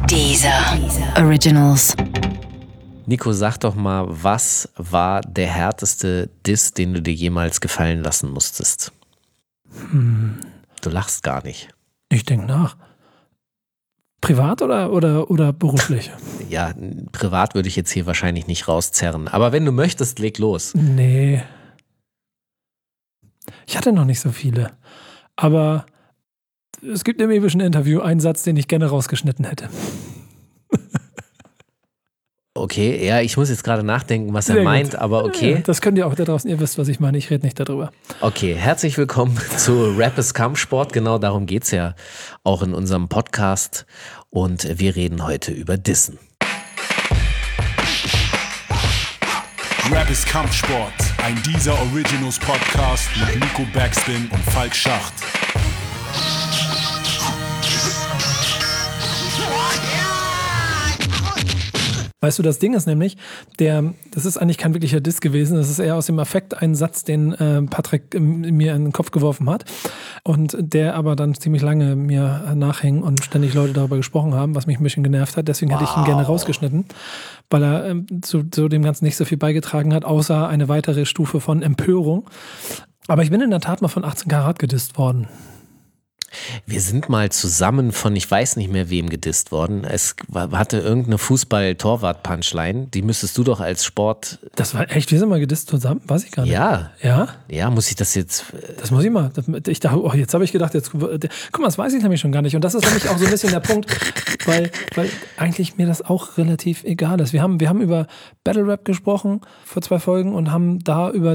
Deezer Originals. Nico, sag doch mal, was war der härteste Diss, den du dir jemals gefallen lassen musstest? Du lachst gar nicht. Ich denke nach. Privat oder beruflich? Ja, privat würde ich jetzt hier wahrscheinlich nicht rauszerren. Aber wenn du möchtest, leg los. Nee. Ich hatte noch nicht so viele. Aber es gibt im epischen Interview einen Satz, den ich gerne rausgeschnitten hätte. Okay, ja, ich muss jetzt gerade nachdenken, was er meint, aber okay. Ja, das könnt ihr auch da draußen, ihr wisst, was ich meine, ich rede nicht darüber. Okay, herzlich willkommen zu Rap ist Kampfsport, genau darum geht es ja auch in unserem Podcast und wir reden heute über Dissen. Rap ist Kampfsport, ein Deezer Originals Podcast mit Nico Backspin und Falk Schacht. Weißt du, das Ding ist nämlich, das ist eigentlich kein wirklicher Diss gewesen, das ist eher aus dem Affekt ein Satz, den Patrick mir in den Kopf geworfen hat und der aber dann ziemlich lange mir nachhing und ständig Leute darüber gesprochen haben, was mich ein bisschen genervt hat, deswegen hätte ich ihn gerne rausgeschnitten, weil er zu dem Ganzen nicht so viel beigetragen hat, außer eine weitere Stufe von Empörung. Aber ich bin in der Tat mal von 18 Karat gedisst worden. Wir sind mal zusammen von, ich weiß nicht mehr wem gedisst worden. Es hatte irgendeine Fußball-Torwart-Punchline. Die müsstest du doch als Sport... Das war echt, wir sind mal gedisst zusammen? Weiß ich gar nicht. Ja. Ja? Ja, muss ich das jetzt... Das muss ich mal. Ich dachte, jetzt habe ich gedacht, guck mal, das weiß ich nämlich schon gar nicht. Und das ist nämlich auch so ein bisschen der Punkt, weil eigentlich mir das auch relativ egal ist. Wir haben über Battle Rap gesprochen vor 2 Folgen und haben da über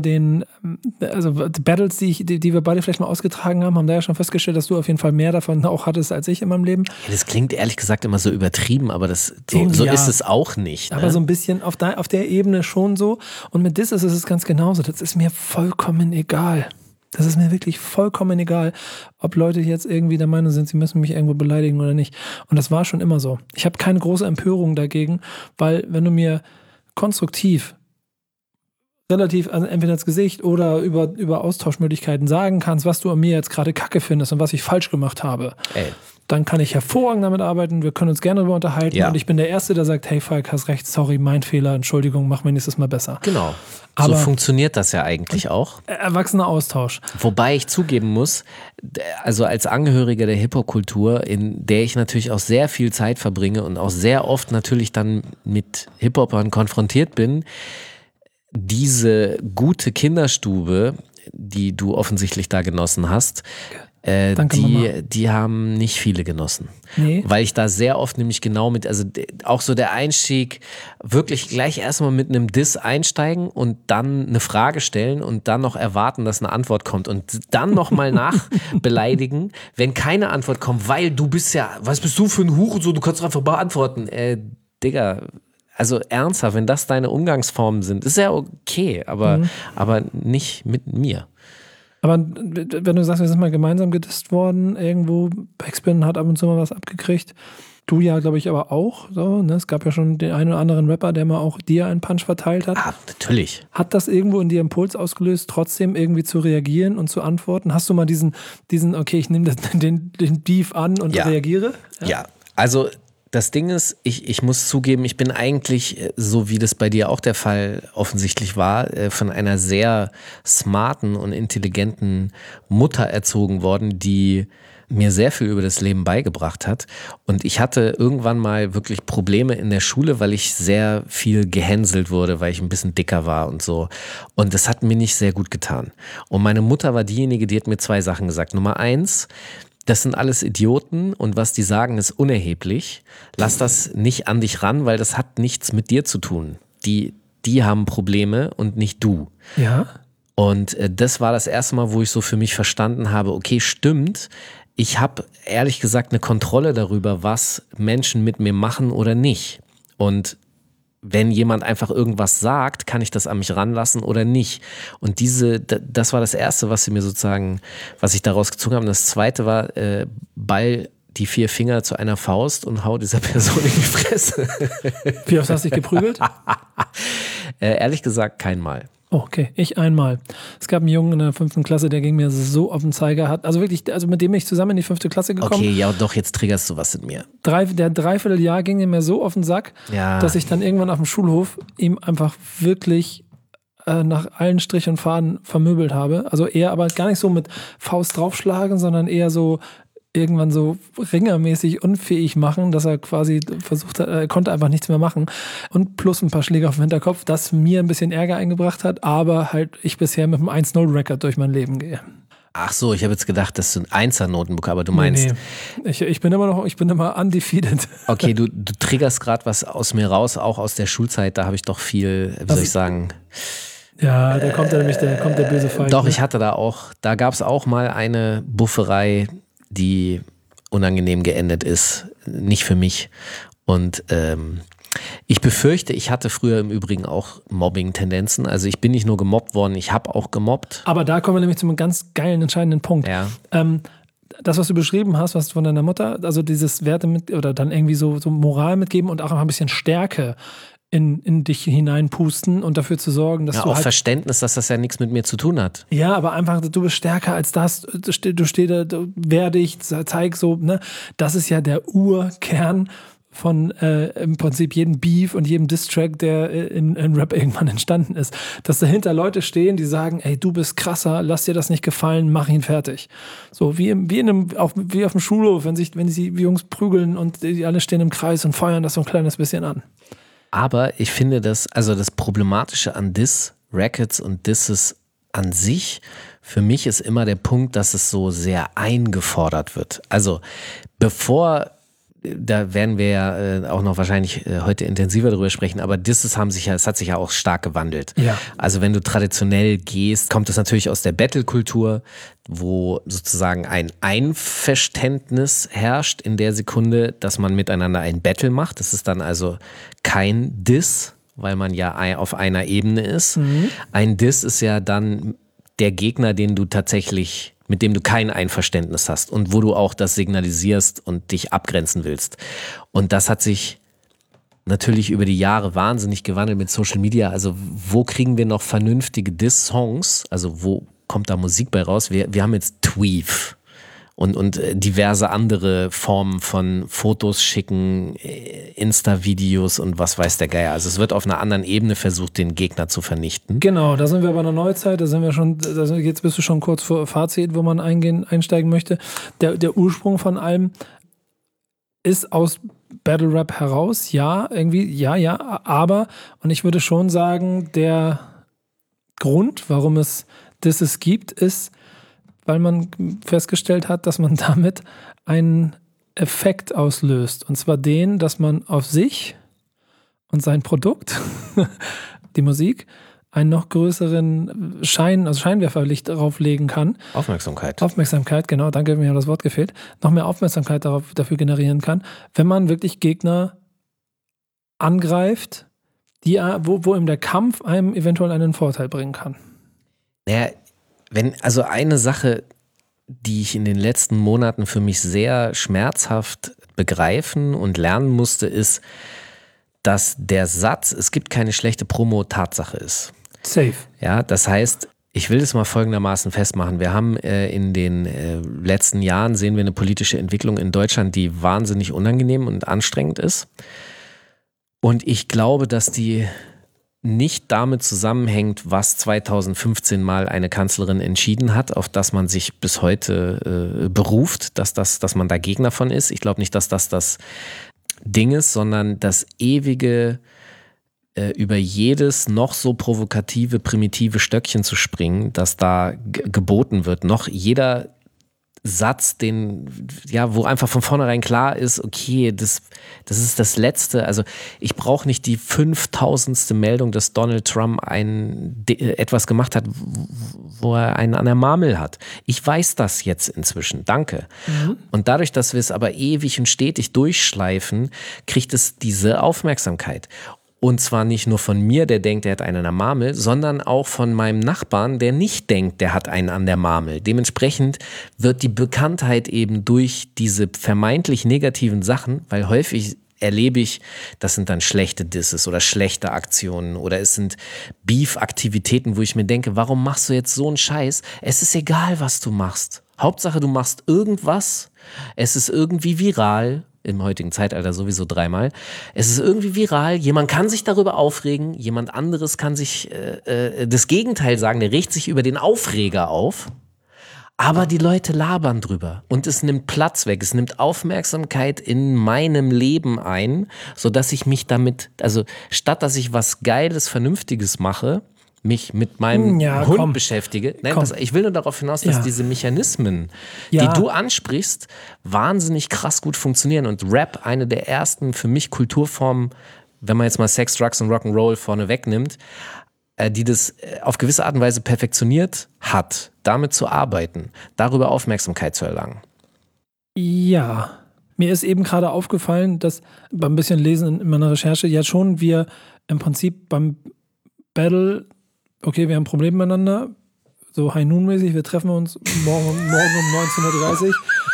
Battles, die wir beide vielleicht mal ausgetragen haben da ja schon festgestellt, dass du auf jeden Fall mehr davon auch hattest als ich in meinem Leben. Ja, das klingt ehrlich gesagt immer so übertrieben, aber so ist es auch nicht. Ne? Aber so ein bisschen auf der Ebene schon so. Und mit Diss ist es ganz genauso. Das ist mir vollkommen egal. Das ist mir wirklich vollkommen egal, ob Leute jetzt irgendwie der Meinung sind, sie müssen mich irgendwo beleidigen oder nicht. Und das war schon immer so. Ich habe keine große Empörung dagegen, weil wenn du mir konstruktiv relativ, also entweder ins Gesicht oder über Austauschmöglichkeiten sagen kannst, was du an mir jetzt gerade kacke findest und was ich falsch gemacht habe, dann kann ich hervorragend damit arbeiten, wir können uns gerne darüber unterhalten und ich bin der Erste, der sagt, hey Falk, hast recht, sorry, mein Fehler, Entschuldigung, mach mir nächstes Mal besser. Genau, aber so funktioniert das ja eigentlich auch. Erwachsener Austausch. Wobei ich zugeben muss, also als Angehöriger der Hip-Hop-Kultur, in der ich natürlich auch sehr viel Zeit verbringe und auch sehr oft natürlich dann mit Hip-Hopern konfrontiert bin, diese gute Kinderstube, die du offensichtlich da genossen hast, die haben nicht viele genossen. Nee. Weil ich da sehr oft nämlich genau auch so der Einstieg, wirklich gleich erstmal mit einem Diss einsteigen und dann eine Frage stellen und dann noch erwarten, dass eine Antwort kommt und dann nochmal nachbeleidigen, wenn keine Antwort kommt, weil du bist ja, was bist du für ein Huch und so, du kannst doch einfach beantworten. Digga, also ernsthaft, wenn das deine Umgangsformen sind, ist ja okay, aber nicht mit mir. Aber wenn du sagst, wir sind mal gemeinsam gedisst worden, irgendwo, Backspin hat ab und zu mal was abgekriegt, du ja, glaube ich, aber auch. So, ne? Es gab ja schon den einen oder anderen Rapper, der mal auch dir einen Punch verteilt hat. Ah, natürlich. Hat das irgendwo in dir Impuls ausgelöst, trotzdem irgendwie zu reagieren und zu antworten? Hast du mal diesen okay, ich nehme den Beef an und reagiere? Ja, also das Ding ist, ich muss zugeben, ich bin eigentlich, so wie das bei dir auch der Fall offensichtlich war, von einer sehr smarten und intelligenten Mutter erzogen worden, die mir sehr viel über das Leben beigebracht hat. Und ich hatte irgendwann mal wirklich Probleme in der Schule, weil ich sehr viel gehänselt wurde, weil ich ein bisschen dicker war und so. Und das hat mir nicht sehr gut getan. Und meine Mutter war diejenige, die hat mir 2 Sachen gesagt. Nummer 1, das sind alles Idioten und was die sagen ist unerheblich. Lass das nicht an dich ran, weil das hat nichts mit dir zu tun. Die haben Probleme und nicht du. Ja. Und das war das erste Mal, wo ich so für mich verstanden habe, okay, stimmt, ich habe ehrlich gesagt eine Kontrolle darüber, was Menschen mit mir machen oder nicht. Und wenn jemand einfach irgendwas sagt, kann ich das an mich ranlassen oder nicht. Und das war das Erste, was ich daraus gezogen habe. Und das Zweite war, Ball die 4 Finger zu einer Faust und hau dieser Person in die Fresse. Wie oft hast du dich geprügelt? Ehrlich gesagt, kein Mal. Oh, okay, ich einmal. Es gab einen Jungen in der 5. Klasse, der ging mir so auf den Zeiger, also mit dem bin ich zusammen in die 5. Klasse gekommen. Okay, ja doch, jetzt triggerst du was in mir. Der Dreivierteljahr ging mir so auf den Sack, dass ich dann irgendwann auf dem Schulhof ihm einfach wirklich nach allen Strich und Faden vermöbelt habe. Also eher aber gar nicht so mit Faust draufschlagen, sondern eher so irgendwann so ringermäßig unfähig machen, dass er quasi versucht hat, er konnte einfach nichts mehr machen. Und plus ein paar Schläge auf den Hinterkopf, das mir ein bisschen Ärger eingebracht hat, aber halt ich bisher mit einem 1-0-Record durch mein Leben gehe. Ach so, ich habe jetzt gedacht, dass du ein 1er-Noten bekommst, aber du meinst... Nee. Ich bin immer undefeated. Okay, du triggerst gerade was aus mir raus, auch aus der Schulzeit, da habe ich doch viel, wie soll ich sagen... Ja, da kommt der böse Feig. Doch, ich hatte da gab es auch mal eine Bufferei, die unangenehm geendet ist, nicht für mich. Und ich befürchte, ich hatte früher im Übrigen auch Mobbing-Tendenzen. Also ich bin nicht nur gemobbt worden, ich habe auch gemobbt. Aber da kommen wir nämlich zu einem ganz geilen, entscheidenden Punkt. Ja. Das, was du beschrieben hast, was von deiner Mutter, also dieses Werte mit oder dann irgendwie so Moral mitgeben und auch ein bisschen Stärke in dich hineinpusten und dafür zu sorgen, dass ja, du auch halt... Verständnis, dass das ja nichts mit mir zu tun hat. Ja, aber einfach, du bist stärker als das, du stehst da, wehr dich, zeig so, ne? Das ist ja der Urkern von im Prinzip jedem Beef und jedem Diss-Track, der in Rap irgendwann entstanden ist. Dass dahinter Leute stehen, die sagen, ey, du bist krasser, lass dir das nicht gefallen, mach ihn fertig. So wie auf dem Schulhof, wenn die Jungs prügeln und die alle stehen im Kreis und feuern das so ein kleines bisschen an. Aber ich finde das Problematische an Diss-Rackets und Disses an sich, für mich ist immer der Punkt, dass es so sehr eingefordert wird. Also da werden wir ja auch noch wahrscheinlich heute intensiver drüber sprechen, aber es hat sich ja auch stark gewandelt. Ja. Also wenn du traditionell gehst, kommt es natürlich aus der Battle-Kultur, wo sozusagen ein Einverständnis herrscht in der Sekunde, dass man miteinander ein Battle macht. Das ist dann also kein Diss, weil man ja auf einer Ebene ist. Mhm. Ein Diss ist ja dann der Gegner, mit dem du kein Einverständnis hast und wo du auch das signalisierst und dich abgrenzen willst. Und das hat sich natürlich über die Jahre wahnsinnig gewandelt mit Social Media. Also wo kriegen wir noch vernünftige Diss-Songs? Also wo kommt da Musik bei raus? Wir haben jetzt Tweef und diverse andere Formen von Fotos schicken, Insta-Videos und was weiß der Geier. Also es wird auf einer anderen Ebene versucht, den Gegner zu vernichten. Genau, da sind wir bei einer Neuzeit, jetzt bist du schon kurz vor Fazit, wo man einsteigen möchte. Der Ursprung von allem ist aus Battle Rap heraus, ja, aber, und ich würde schon sagen, der Grund, warum es Disses gibt, ist, weil man festgestellt hat, dass man damit einen Effekt auslöst. Und zwar den, dass man auf sich und sein Produkt, die Musik, einen noch größeren Scheinwerferlicht darauf legen kann. Aufmerksamkeit, genau, danke, mir hat das Wort gefehlt. Noch mehr Aufmerksamkeit dafür generieren kann, wenn man wirklich Gegner angreift, wo ihm der Kampf einem eventuell einen Vorteil bringen kann. Naja, eine Sache, die ich in den letzten Monaten für mich sehr schmerzhaft begreifen und lernen musste, ist, dass der Satz, es gibt keine schlechte Promo, Tatsache ist. Safe. Ja, das heißt, ich will das mal folgendermaßen festmachen. Wir haben in den letzten Jahren, sehen wir eine politische Entwicklung in Deutschland, die wahnsinnig unangenehm und anstrengend ist. Und ich glaube, dass die nicht damit zusammenhängt, was 2015 mal eine Kanzlerin entschieden hat, auf das man sich bis heute beruft, dass man da Gegner von ist. Ich glaube nicht, dass das Ding ist, sondern das ewige über jedes noch so provokative, primitive Stöckchen zu springen, das da geboten wird. Noch jeder Satz, wo einfach von vornherein klar ist, okay, das ist das Letzte. Also ich brauche nicht die 5000. Meldung, dass Donald Trump etwas gemacht hat, wo er einen an der Marmel hat. Ich weiß das jetzt inzwischen, danke. Mhm. Und dadurch, dass wir es aber ewig und stetig durchschleifen, kriegt es diese Aufmerksamkeit. Und zwar nicht nur von mir, der denkt, er hat einen an der Marmel, sondern auch von meinem Nachbarn, der nicht denkt, der hat einen an der Marmel. Dementsprechend wird die Bekanntheit eben durch diese vermeintlich negativen Sachen, weil häufig erlebe ich, das sind dann schlechte Disses oder schlechte Aktionen oder es sind Beef-Aktivitäten, wo ich mir denke, warum machst du jetzt so einen Scheiß? Es ist egal, was du machst. Hauptsache, du machst irgendwas, es ist irgendwie viral, im heutigen Zeitalter sowieso 3-mal, es ist irgendwie viral, jemand kann sich darüber aufregen, jemand anderes kann sich das Gegenteil sagen, der regt sich über den Aufreger auf. Aber die Leute labern drüber und es nimmt Platz weg, es nimmt Aufmerksamkeit in meinem Leben ein, sodass ich mich damit, also statt dass ich was Geiles, Vernünftiges mache, mich mit meinem Hund beschäftige. Nein, ich will nur darauf hinaus, dass diese Mechanismen, die du ansprichst, wahnsinnig krass gut funktionieren und Rap eine der ersten für mich Kulturformen, wenn man jetzt mal Sex, Drugs und Rock'n'Roll vorne wegnimmt, die das auf gewisse Art und Weise perfektioniert hat, damit zu arbeiten, darüber Aufmerksamkeit zu erlangen. Ja, mir ist eben gerade aufgefallen, dass beim bisschen Lesen in meiner Recherche ja schon wir im Prinzip beim Battle, okay, wir haben ein Problem miteinander, so High-Noon-mäßig, wir treffen uns morgen um 19.30 Uhr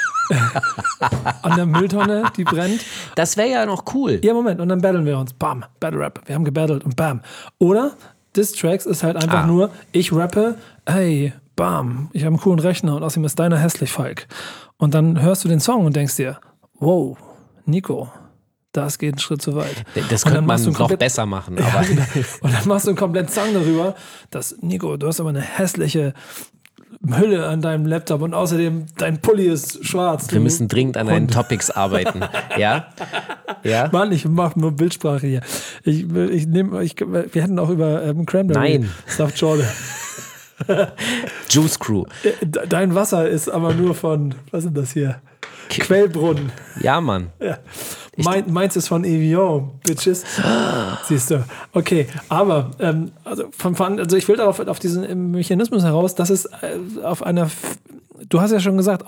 an der Mülltonne, die brennt. Das wäre ja noch cool. Ja, Moment, und dann battlen wir uns. Bam, Battle Rap, wir haben gebattelt und bam. Oder Diss-Tracks ist halt einfach nur, ich rappe, hey, bam, ich habe einen coolen Rechner und außerdem ist deiner hässlich, Falk. Und dann hörst du den Song und denkst dir, wow, Nico, das geht einen Schritt zu weit. Das könnte man noch besser machen. Aber ja, genau. Und dann machst du einen kompletten Song darüber, dass, Nico, du hast aber eine hässliche Hülle an deinem Laptop und außerdem dein Pulli ist schwarz. Wir müssen dringend an deinen Topics arbeiten. Ja? Ja? Mann, ich mache nur Bildsprache hier. Wir hätten auch über Cranberry Stuffed Jordan. Juice Crew. Dein Wasser ist aber nur von, was ist das hier? Quellbrunnen. Ja, Mann. Ja. Meins ist von Evian, Bitches. Siehst du. Okay, aber also ich will darauf auf diesen Mechanismus heraus, dass es auf einer, du hast ja schon gesagt,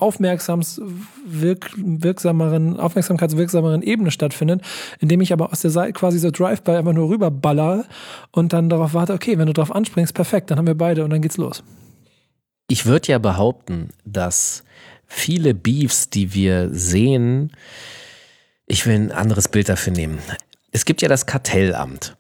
aufmerksamkeitswirksameren Ebene stattfindet, indem ich aber aus der Seite quasi so Drive-by einfach nur rüberballer und dann darauf warte, okay, wenn du drauf anspringst, perfekt, dann haben wir beide und dann geht's los. Ich würde ja behaupten, dass viele Beefs, die wir sehen, ich will ein anderes Bild dafür nehmen. Es gibt ja das Kartellamt.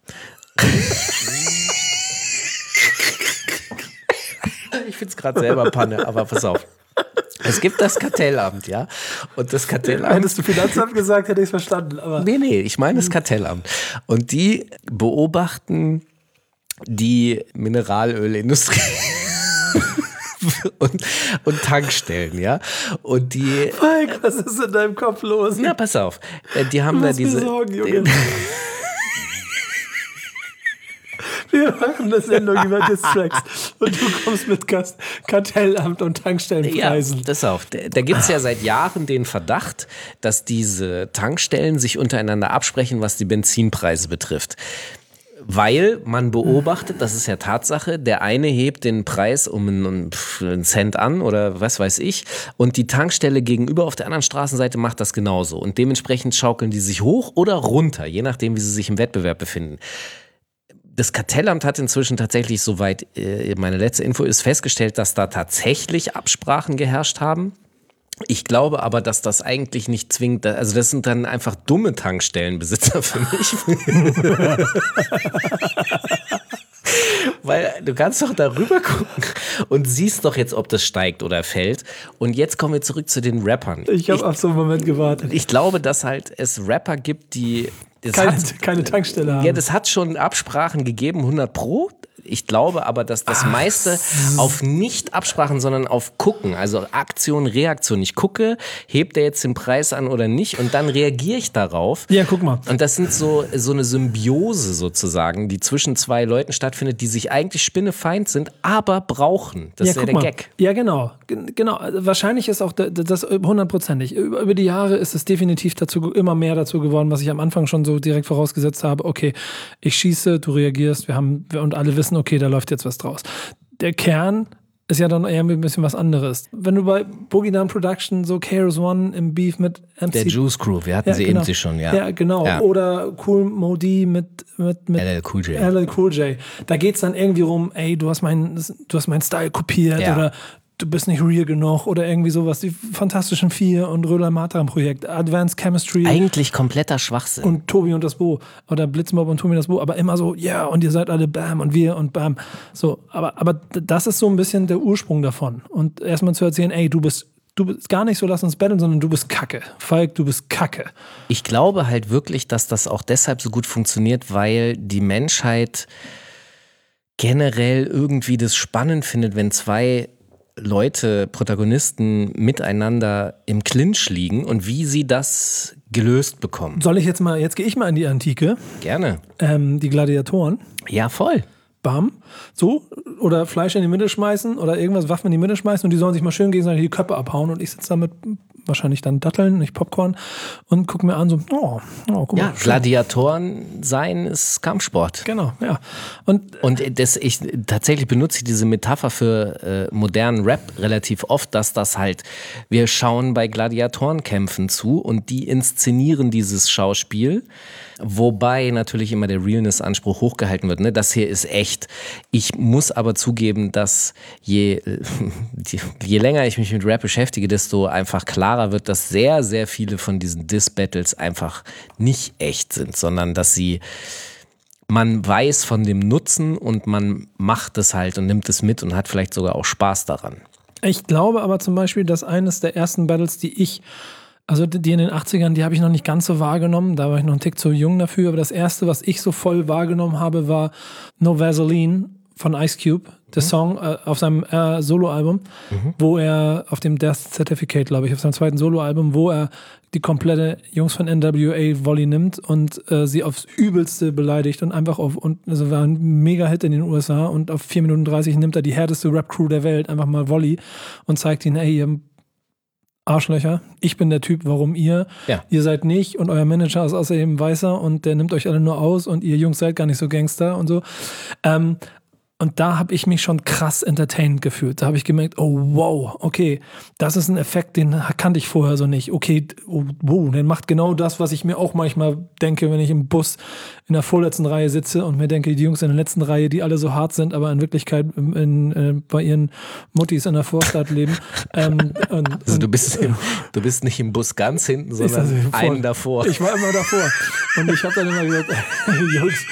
Ich finde es gerade selber Panne, aber pass auf. Es gibt das Kartellamt, ja. Und das Kartellamt. Hättest du Finanzamt gesagt, hätte ich es verstanden. Aber Nee, ich meine das Kartellamt. Und die beobachten die Mineralölindustrie. Und Tankstellen, ja. Und die. Falk, was ist in deinem Kopf los? Na, pass auf. Die haben da diese. Sorgen, Junge. Wir machen eine Sendung über Distracks und du kommst mit Kartellamt und Tankstellenpreisen. Ja, pass auf. Da gibt es ja seit Jahren den Verdacht, dass diese Tankstellen sich untereinander absprechen, was die Benzinpreise betrifft. Weil man beobachtet, das ist ja Tatsache, der eine hebt den Preis um einen Cent an oder was weiß ich und die Tankstelle gegenüber auf der anderen Straßenseite macht das genauso und dementsprechend schaukeln die sich hoch oder runter, je nachdem, wie sie sich im Wettbewerb befinden. Das Kartellamt hat inzwischen tatsächlich, soweit meine letzte Info ist, festgestellt, dass da tatsächlich Absprachen geherrscht haben. Ich glaube aber, dass das eigentlich nicht zwingend, also das sind dann einfach dumme Tankstellenbesitzer für mich. Weil du kannst doch da rüber gucken und siehst doch jetzt, ob das steigt oder fällt. Und jetzt kommen wir zurück zu den Rappern. Ich habe auf so einen Moment gewartet. Ich glaube, dass halt es Rapper gibt, die keine Tankstelle haben. Ja, das hat schon Absprachen gegeben, 100%. Ich glaube aber, dass das meiste auf nicht Absprachen, sondern auf Gucken, also Aktion, Reaktion. Ich gucke, hebt der jetzt den Preis an oder nicht und dann reagiere ich darauf. Ja, guck mal. Und das sind so eine Symbiose sozusagen, die zwischen zwei Leuten stattfindet, die sich eigentlich spinnefeind sind, aber brauchen. Das ist ja der Gag. Ja, genau. Genau. Wahrscheinlich ist auch das 100%ig. Über die Jahre ist es definitiv immer mehr dazu geworden, was ich am Anfang schon so direkt vorausgesetzt habe. Okay, ich schieße, du reagierst, und alle wissen, okay, da läuft jetzt was draus. Der Kern ist ja dann eher ein bisschen was anderes. Wenn du bei Boogie Down Production so KRS-One im Beef mit MC... Der Juice Crew, wir hatten sie eben schon, ja. Ja, genau. Ja. Oder Cool Modi mit LL Cool J. LL Cool J. Da geht es dann irgendwie rum, ey, du hast meinen Style kopiert oder du bist nicht real genug oder irgendwie sowas. Die Fantastischen Vier und Röder-Matram-Projekt, Advanced Chemistry. Eigentlich kompletter Schwachsinn. Und Tobi und das Bo. Oder Blitzmob und Tobi und das Bo. Aber immer so, ja, und ihr seid alle Bam und wir und Bam. So, aber das ist so ein bisschen der Ursprung davon. Und erstmal zu erzählen, ey, du bist gar nicht so, lass uns betteln, sondern du bist Kacke. Falk, du bist Kacke. Ich glaube halt wirklich, dass das auch deshalb so gut funktioniert, weil die Menschheit generell irgendwie das spannend findet, wenn zwei Leute, Protagonisten miteinander im Clinch liegen und wie sie das gelöst bekommen. Soll ich jetzt gehe ich mal in die Antike. Gerne. Die Gladiatoren. Ja, voll. Bam. So. Oder Fleisch in die Mitte schmeißen oder irgendwas, Waffen in die Mitte schmeißen und die sollen sich mal schön gegenseitig die Köpfe abhauen und ich sitze da mit wahrscheinlich dann Datteln, nicht Popcorn und gucke mir an so, guck mal. Ja, Gladiatoren sein ist Kampfsport. Genau, ja. Und ich tatsächlich benutze diese Metapher für modernen Rap relativ oft, dass das halt, wir schauen bei Gladiatorenkämpfen zu und die inszenieren dieses Schauspiel, wobei natürlich immer der Realness-Anspruch hochgehalten wird. Ne? Das hier ist echt. Ich muss aber zugeben, dass je länger ich mich mit Rap beschäftige, desto einfach klarer wird, dass sehr, sehr viele von diesen Diss-Battles einfach nicht echt sind, sondern dass man weiß von dem Nutzen und man macht es halt und nimmt es mit und hat vielleicht sogar auch Spaß daran. Ich glaube aber zum Beispiel, dass eines der ersten Battles, die in den 80ern, die habe ich noch nicht ganz so wahrgenommen, da war ich noch einen Tick zu jung dafür, aber das erste, was ich so voll wahrgenommen habe, war No Vaseline von Ice Cube, der Song auf seinem Soloalbum, wo er auf dem Death Certificate, glaube ich, auf seinem zweiten Soloalbum, wo er die komplette Jungs von NWA Volley nimmt und sie aufs Übelste beleidigt und einfach also war ein Mega-Hit in den USA und auf 4 Minuten 30 nimmt er die härteste Rap-Crew der Welt, einfach mal Volley und zeigt ihnen, ey, ihr Arschlöcher, ich bin der Typ, warum ihr seid nicht und euer Manager ist außerdem Weißer und der nimmt euch alle nur aus und ihr Jungs seid gar nicht so Gangster und so. Und da habe ich mich schon krass entertained gefühlt. Da habe ich gemerkt, oh wow, okay, das ist ein Effekt, den kannte ich vorher so nicht. Okay, oh, wow, der macht genau das, was ich mir auch manchmal denke, wenn ich im Bus in der vorletzten Reihe sitze und mir denke, die Jungs in der letzten Reihe, die alle so hart sind, aber in Wirklichkeit bei ihren Muttis in der Vorstadt leben. Also du bist nicht im Bus ganz hinten, sondern einen davor. Ich war immer davor. Und ich habe dann immer gesagt, Jungs,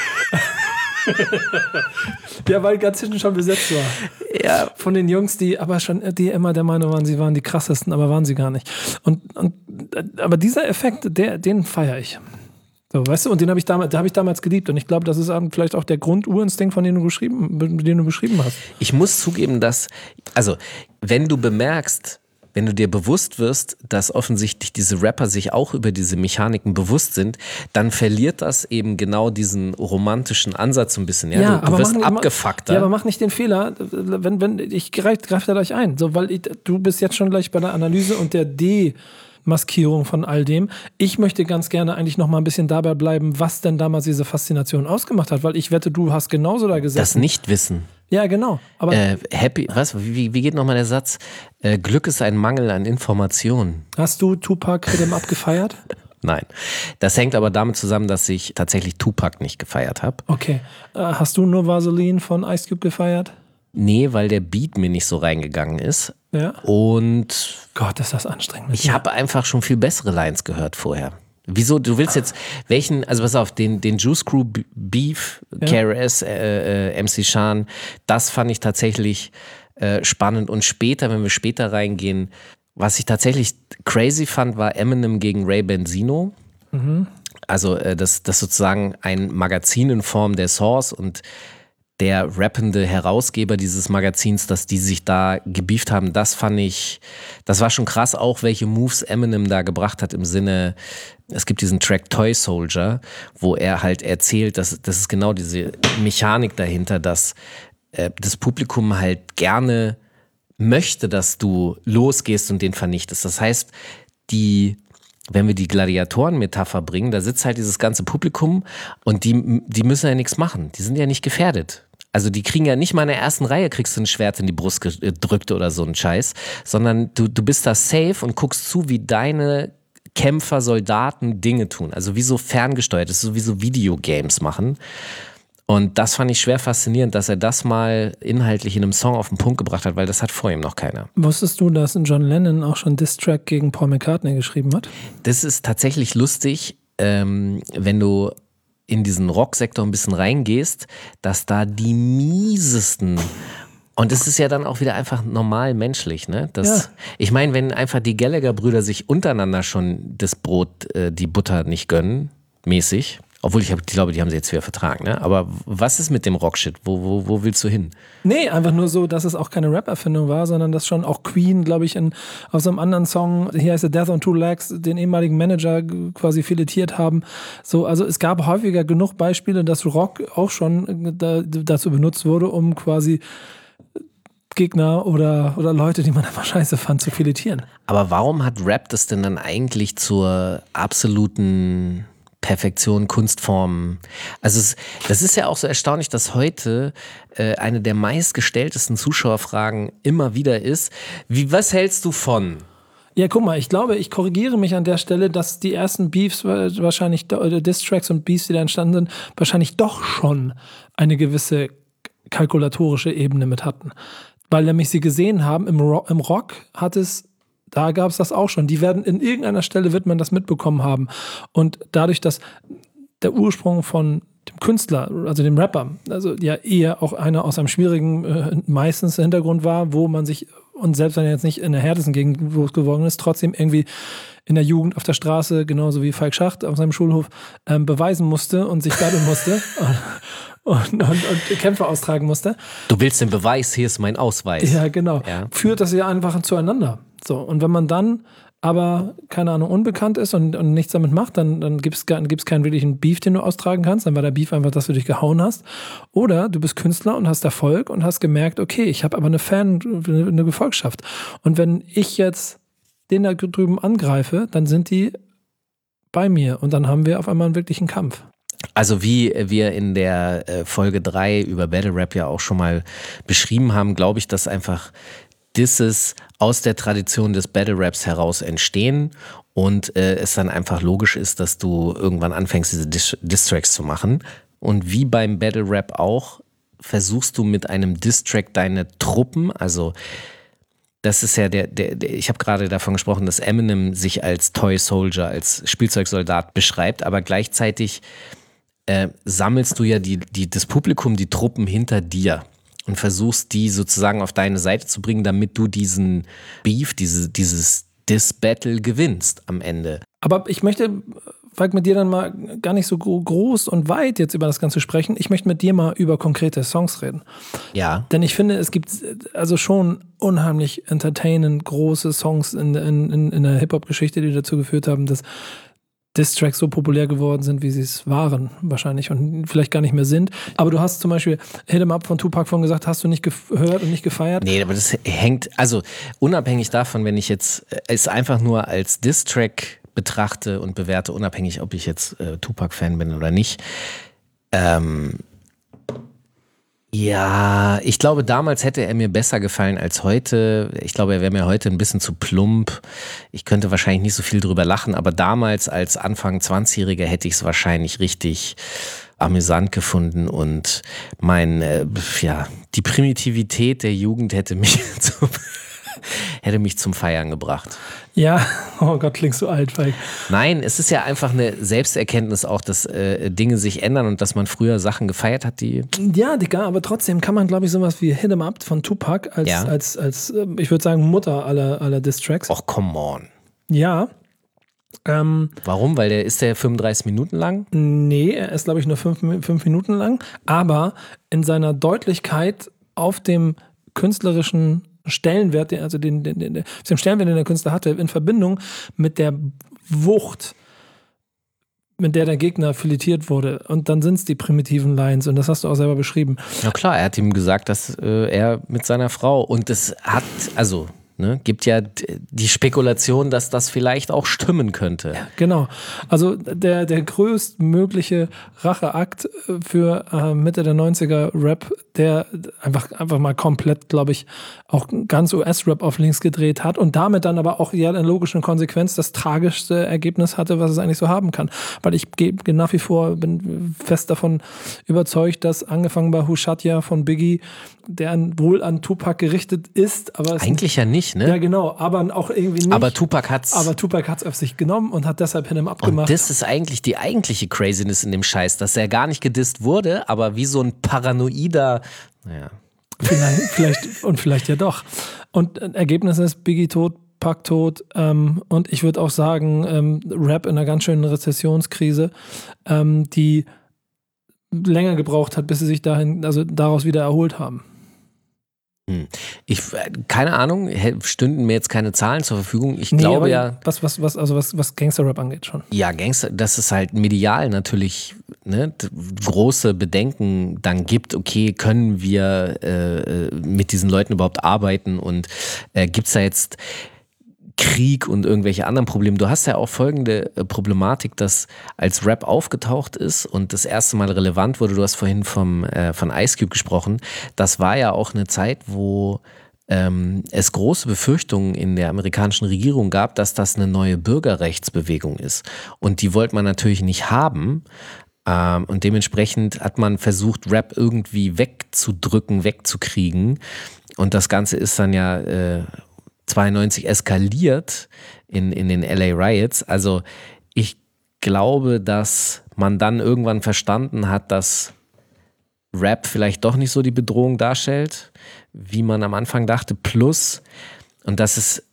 ja, weil ganz hinten schon besetzt war. Ja. Von den Jungs, die immer der Meinung waren, sie waren die krassesten, aber waren sie gar nicht. Aber dieser Effekt, den feiere ich. So, weißt du, und den habe ich damals geliebt. Und ich glaube, das ist vielleicht auch der Grundurinstinkt, den du beschrieben hast. Ich muss zugeben, dass, also, wenn du dir bewusst wirst, dass offensichtlich diese Rapper sich auch über diese Mechaniken bewusst sind, dann verliert das eben genau diesen romantischen Ansatz so ein bisschen. Ja, du wirst abgefuckter. Ja, aber mach nicht den Fehler, wenn ich greife da gleich ein, so, weil du bist jetzt schon gleich bei der Analyse und der Demaskierung von all dem. Ich möchte ganz gerne eigentlich noch mal ein bisschen dabei bleiben, was denn damals diese Faszination ausgemacht hat, weil ich wette, du hast genauso da gesessen. Das Nichtwissen. Ja, genau. Aber wie geht nochmal der Satz? Glück ist ein Mangel an Informationen. Hast du Tupac Rhythm abgefeiert? Nein. Das hängt aber damit zusammen, dass ich tatsächlich Tupac nicht gefeiert habe. Okay. Hast du nur Vaseline von Ice Cube gefeiert? Nee, weil der Beat mir nicht so reingegangen ist. Ja. Und Gott, ist das anstrengend. Ich habe einfach schon viel bessere Lines gehört vorher. Wieso? Du willst jetzt also pass auf, den Juice Crew Beef, KRS, MC Shan, das fand ich tatsächlich spannend. Und später, wenn wir später reingehen, was ich tatsächlich crazy fand, war Eminem gegen Ray Benzino. Mhm. Also das sozusagen ein Magazin in Form der Source und der rappende Herausgeber dieses Magazins, dass die sich da gebieft haben, das war schon krass, auch welche Moves Eminem da gebracht hat im Sinne, es gibt diesen Track Toy Soldier, wo er halt erzählt, das ist genau diese Mechanik dahinter, dass das Publikum halt gerne möchte, dass du losgehst und den vernichtest. Das heißt, wenn wir die Gladiatoren-Metapher bringen, da sitzt halt dieses ganze Publikum und die müssen ja nichts machen, die sind ja nicht gefährdet. Also die kriegen ja nicht mal in der ersten Reihe, kriegst du ein Schwert in die Brust gedrückt oder so ein Scheiß, sondern du bist da safe und guckst zu, wie deine Kämpfer, Soldaten Dinge tun. Also wie so ferngesteuert, das ist so wie so Videogames machen. Und das fand ich schwer faszinierend, dass er das mal inhaltlich in einem Song auf den Punkt gebracht hat, weil das hat vor ihm noch keiner. Wusstest du, dass John Lennon auch schon Diss-Track gegen Paul McCartney geschrieben hat? Das ist tatsächlich lustig, wenn du in diesen Rocksektor ein bisschen reingehst, dass da die miesesten, und das ist ja dann auch wieder einfach normal menschlich, ne? Ich meine, wenn einfach die Gallagher-Brüder sich untereinander schon das Brot, die Butter nicht gönnen, mäßig, obwohl ich glaube, die haben sie jetzt wieder vertragen, ne? Aber was ist mit dem Rockshit? Wo willst du hin? Nee, einfach nur so, dass es auch keine Rap-Erfindung war, sondern dass schon auch Queen, glaube ich, auf so einem anderen Song, hier heißt Death on Two Legs, den ehemaligen Manager quasi filetiert haben. So, also es gab häufiger genug Beispiele, dass Rock auch schon dazu benutzt wurde, um quasi Gegner oder Leute, die man einfach scheiße fand, zu filetieren. Aber warum hat Rap das denn dann eigentlich zur absoluten Perfektion, Kunstform? Also das ist ja auch so erstaunlich, dass heute eine der meistgestelltesten Zuschauerfragen immer wieder ist, was hältst du von? Ja, guck mal, ich glaube, ich korrigiere mich an der Stelle, dass die ersten Beefs wahrscheinlich, Diss-Tracks und Beefs, die da entstanden sind, wahrscheinlich doch schon eine gewisse kalkulatorische Ebene mit hatten. Weil nämlich sie gesehen haben, im Rock da gab es das auch schon. Die werden in irgendeiner Stelle, wird man das mitbekommen haben. Und dadurch, dass der Ursprung von dem Künstler, also dem Rapper, also ja eher auch einer aus einem schwierigen, meistens Hintergrund war, wo man sich, und selbst wenn er jetzt nicht in der härtesten Gegend groß geworden ist, trotzdem irgendwie in der Jugend auf der Straße, genauso wie Falk Schacht auf seinem Schulhof, beweisen musste und sich daddeln musste und Kämpfe austragen musste. Du willst den Beweis, hier ist mein Ausweis. Ja, genau. Ja. Führt das ja einfach zueinander. So, und wenn man dann aber, keine Ahnung, unbekannt ist und nichts damit macht, dann gibt's keinen wirklichen Beef, den du austragen kannst. Dann war der Beef einfach, dass du dich gehauen hast. Oder du bist Künstler und hast Erfolg und hast gemerkt, okay, ich habe aber eine Gefolgschaft. Und wenn ich jetzt den da drüben angreife, dann sind die bei mir und dann haben wir auf einmal einen wirklichen Kampf. Also wie wir in der Folge 3 über Battle Rap ja auch schon mal beschrieben haben, glaube ich, dass einfach Disses aus der Tradition des Battle Raps heraus entstehen und es dann einfach logisch ist, dass du irgendwann anfängst, diese Diss-Tracks zu machen. Und wie beim Battle Rap auch, versuchst du mit einem Diss-Track deine Truppen, also das ist ja ich habe gerade davon gesprochen, dass Eminem sich als Toy Soldier, als Spielzeugsoldat beschreibt, aber gleichzeitig sammelst du ja das Publikum, die Truppen hinter dir und versuchst, die sozusagen auf deine Seite zu bringen, damit du diesen Beef, dieses Diss-Battle gewinnst am Ende. Aber ich möchte, Falk, mit dir dann mal gar nicht so groß und weit jetzt über das Ganze sprechen. Ich möchte mit dir mal über konkrete Songs reden. Ja. Denn ich finde, es gibt also schon unheimlich entertainend große Songs in der Hip-Hop-Geschichte, die dazu geführt haben, dass Diss-Tracks so populär geworden sind, wie sie es waren wahrscheinlich und vielleicht gar nicht mehr sind. Aber du hast zum Beispiel Hit 'em Up von Tupac von gesagt, hast du nicht gehört und nicht gefeiert? Nee, aber das hängt, also unabhängig davon, wenn ich jetzt es einfach nur als Diss-Track betrachte und bewerte, unabhängig, ob ich jetzt Tupac-Fan bin oder nicht. Ja, ich glaube, damals hätte er mir besser gefallen als heute. Ich glaube, er wäre mir heute ein bisschen zu plump. Ich könnte wahrscheinlich nicht so viel drüber lachen, aber damals als Anfang 20-Jähriger hätte ich es wahrscheinlich richtig amüsant gefunden und die Primitivität der Jugend hätte mich zum Feiern gebracht. Ja, oh Gott, klingst du alt, Falk. Nein, es ist ja einfach eine Selbsterkenntnis auch, dass Dinge sich ändern und dass man früher Sachen gefeiert hat, die... Ja, Digga, aber trotzdem kann man, glaube ich, sowas wie Hit 'em Up von Tupac als ich würde sagen, Mutter aller Diss-Tracks. Och, come on. Ja. Warum? Weil ist der 35 Minuten lang? Nee, er ist, glaube ich, nur 5 Minuten lang, aber in seiner Deutlichkeit auf dem künstlerischen Stellenwert, also dem Stellenwert, den der Künstler hatte, in Verbindung mit der Wucht, mit der Gegner filetiert wurde. Und dann sind es die primitiven Lines und das hast du auch selber beschrieben. Ja klar, er hat ihm gesagt, dass er mit seiner Frau, und das hat, also gibt ja die Spekulation, dass das vielleicht auch stimmen könnte. Genau. Also der größtmögliche Racheakt für Mitte der 90er Rap, der einfach mal komplett, glaube ich, auch ganz US-Rap auf links gedreht hat und damit dann aber auch ja in logischer Konsequenz das tragischste Ergebnis hatte, was es eigentlich so haben kann. Weil ich nach wie vor bin fest davon überzeugt, dass angefangen bei Who Shot Ya von Biggie, der wohl an Tupac gerichtet ist, aber eigentlich ja nicht, ne? Ja, genau, aber auch irgendwie nicht. Aber Tupac hat's auf sich genommen und hat deshalb Him abgemacht. Und das ist eigentlich die eigentliche Craziness in dem Scheiß, dass er gar nicht gedisst wurde, aber wie so ein paranoider, naja. Vielleicht ja doch. Und Ergebnis ist Biggie tot, Pac tot, und ich würde auch sagen, Rap in einer ganz schönen Rezessionskrise, die länger gebraucht hat, bis sie sich daraus wieder erholt haben. Keine Ahnung, stünden mir jetzt keine Zahlen zur Verfügung. Ich glaube ja. Was Gangster-Rap angeht schon. Ja, Gangster, dass es halt medial natürlich große Bedenken dann gibt. Okay, können wir mit diesen Leuten überhaupt arbeiten und gibt es da jetzt Krieg und irgendwelche anderen Probleme. Du hast ja auch folgende Problematik, dass als Rap aufgetaucht ist und das erste Mal relevant wurde, du hast vorhin von Ice Cube gesprochen, das war ja auch eine Zeit, wo es große Befürchtungen in der amerikanischen Regierung gab, dass das eine neue Bürgerrechtsbewegung ist. Und die wollte man natürlich nicht haben. Und dementsprechend hat man versucht, Rap irgendwie wegzudrücken, wegzukriegen. Und das Ganze ist dann ja 92 eskaliert in den LA Riots. Also ich glaube, dass man dann irgendwann verstanden hat, dass Rap vielleicht doch nicht so die Bedrohung darstellt, wie man am Anfang dachte. Plus, und das ist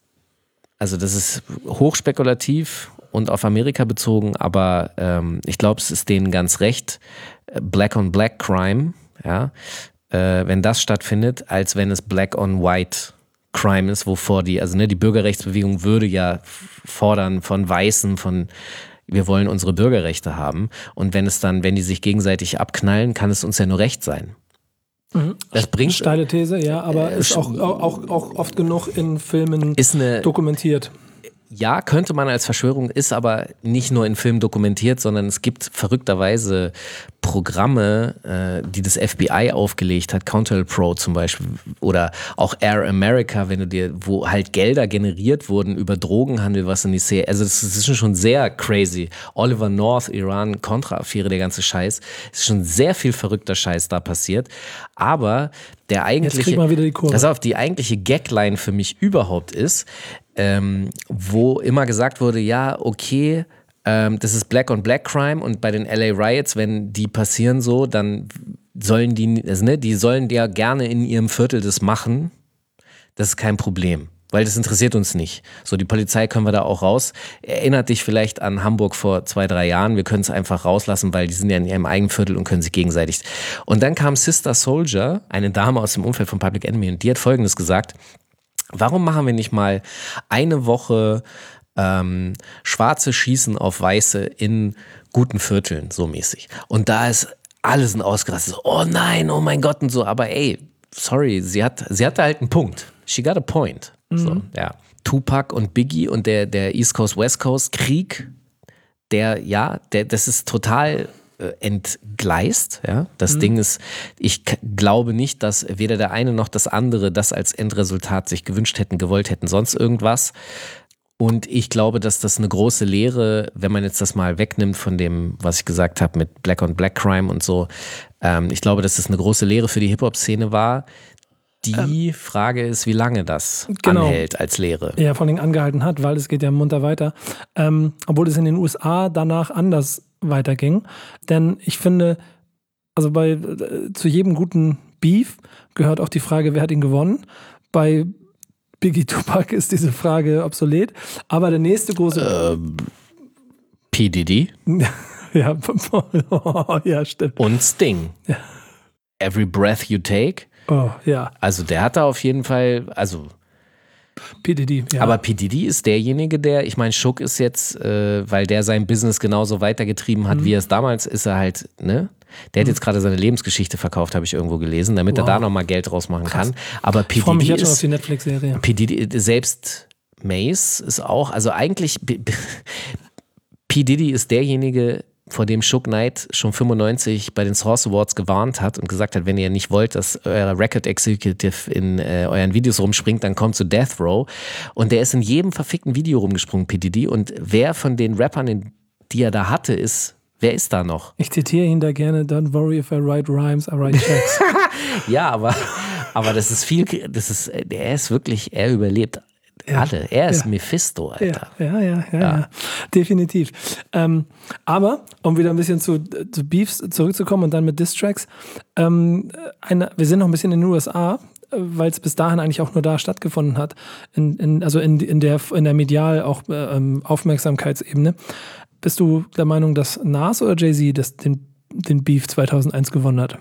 hochspekulativ und auf Amerika bezogen, aber ich glaube, es ist denen ganz recht, Black-on-Black-Crime, ja, wenn das stattfindet, als wenn es Black-on-White Crime ist, wovor die Bürgerrechtsbewegung würde ja fordern von Weißen, wir wollen unsere Bürgerrechte haben. Und wenn die sich gegenseitig abknallen, kann es uns ja nur recht sein. Mhm. Das bringt steile These, ja, aber ist auch oft genug in Filmen dokumentiert. Ja, könnte man als Verschwörung, ist aber nicht nur in Filmen dokumentiert, sondern es gibt verrückterweise Programme, die das FBI aufgelegt hat, COINTELPRO zum Beispiel oder auch Air America, wo halt Gelder generiert wurden über Drogenhandel, was in die Serie, also das ist schon sehr crazy. Oliver North, Iran-Contra-Affäre, der ganze Scheiß, ist schon sehr viel verrückter Scheiß da passiert, aber der eigentliche, jetzt krieg mal wieder die Kurve. Pass auf, die eigentliche Gagline für mich überhaupt ist, wo immer gesagt wurde, ja, okay, das ist Black-on-Black-Crime und bei den LA Riots, wenn die passieren so, dann sollen die sollen ja gerne in ihrem Viertel das machen. Das ist kein Problem, weil das interessiert uns nicht. So, die Polizei können wir da auch raus. Erinnert dich vielleicht an Hamburg vor 2-3 Jahren. Wir können es einfach rauslassen, weil die sind ja in ihrem eigenen Viertel und können sich gegenseitig. Und dann kam Sister Soldier, eine Dame aus dem Umfeld von Public Enemy, und die hat Folgendes gesagt: Warum machen wir nicht mal eine Woche Schwarze schießen auf Weiße in guten Vierteln, so mäßig. Und da ist alles ein ausgerastet. So, oh nein, oh mein Gott und so. Aber ey, sorry, sie hatte halt einen Punkt. She got a point. Mhm. So, ja. Tupac und Biggie und der East Coast, West Coast Krieg, das ist total entgleist. Ja? Das Ding ist, ich glaube nicht, dass weder der eine noch das andere das als Endresultat sich gewünscht hätten, gewollt hätten, sonst irgendwas. Und ich glaube, dass das eine große Lehre, wenn man jetzt das mal wegnimmt von dem, was ich gesagt habe mit Black-on-Black-Crime und so, ich glaube, dass das eine große Lehre für die Hip-Hop-Szene war. Die Frage ist, wie lange das anhält als Lehre. Ja, vor allem angehalten hat, weil es geht ja munter weiter. Obwohl es in den USA danach anders weiterging. Denn ich finde, also zu jedem guten Beef gehört auch die Frage, wer hat ihn gewonnen. Bei Biggie Tupac ist diese Frage obsolet. Aber der nächste große... P. Diddy. Ja, ja, stimmt. Und Sting. Ja. Every Breath You Take. Oh, ja. Also der hat da auf jeden Fall, P. Diddy, ja. Aber P. Diddy ist derjenige, ich meine, Shook ist jetzt, weil der sein Business genauso weitergetrieben hat, wie er es damals, ist er halt, ne? Der hat jetzt gerade seine Lebensgeschichte verkauft, habe ich irgendwo gelesen, damit er da nochmal Geld draus machen kann. Aber Ich freue mich jetzt schon auf ist, die Netflix-Serie. P. Diddy, selbst Mace ist auch, also eigentlich, P. Diddy ist derjenige, vor dem Suge Knight schon 95 bei den Source Awards gewarnt hat und gesagt hat, wenn ihr nicht wollt, dass euer Record Executive in euren Videos rumspringt, dann kommt zu Death Row. Und der ist in jedem verfickten Video rumgesprungen, P. Diddy. Und wer von den Rappern, die er da hatte, wer ist da noch? Ich zitiere ihn da gerne, don't worry if I write rhymes, I write checks. Ja, aber das ist er ist wirklich, er überlebt alle. Er ist Mephisto, Alter. Ja. Definitiv. Aber, um wieder ein bisschen zu Beefs zurückzukommen und dann mit Diss-Tracks, wir sind noch ein bisschen in den USA, weil es bis dahin eigentlich auch nur da stattgefunden hat, in der medial auch Aufmerksamkeitsebene. Bist du der Meinung, dass Nas oder Jay-Z den Beef 2001 gewonnen hat?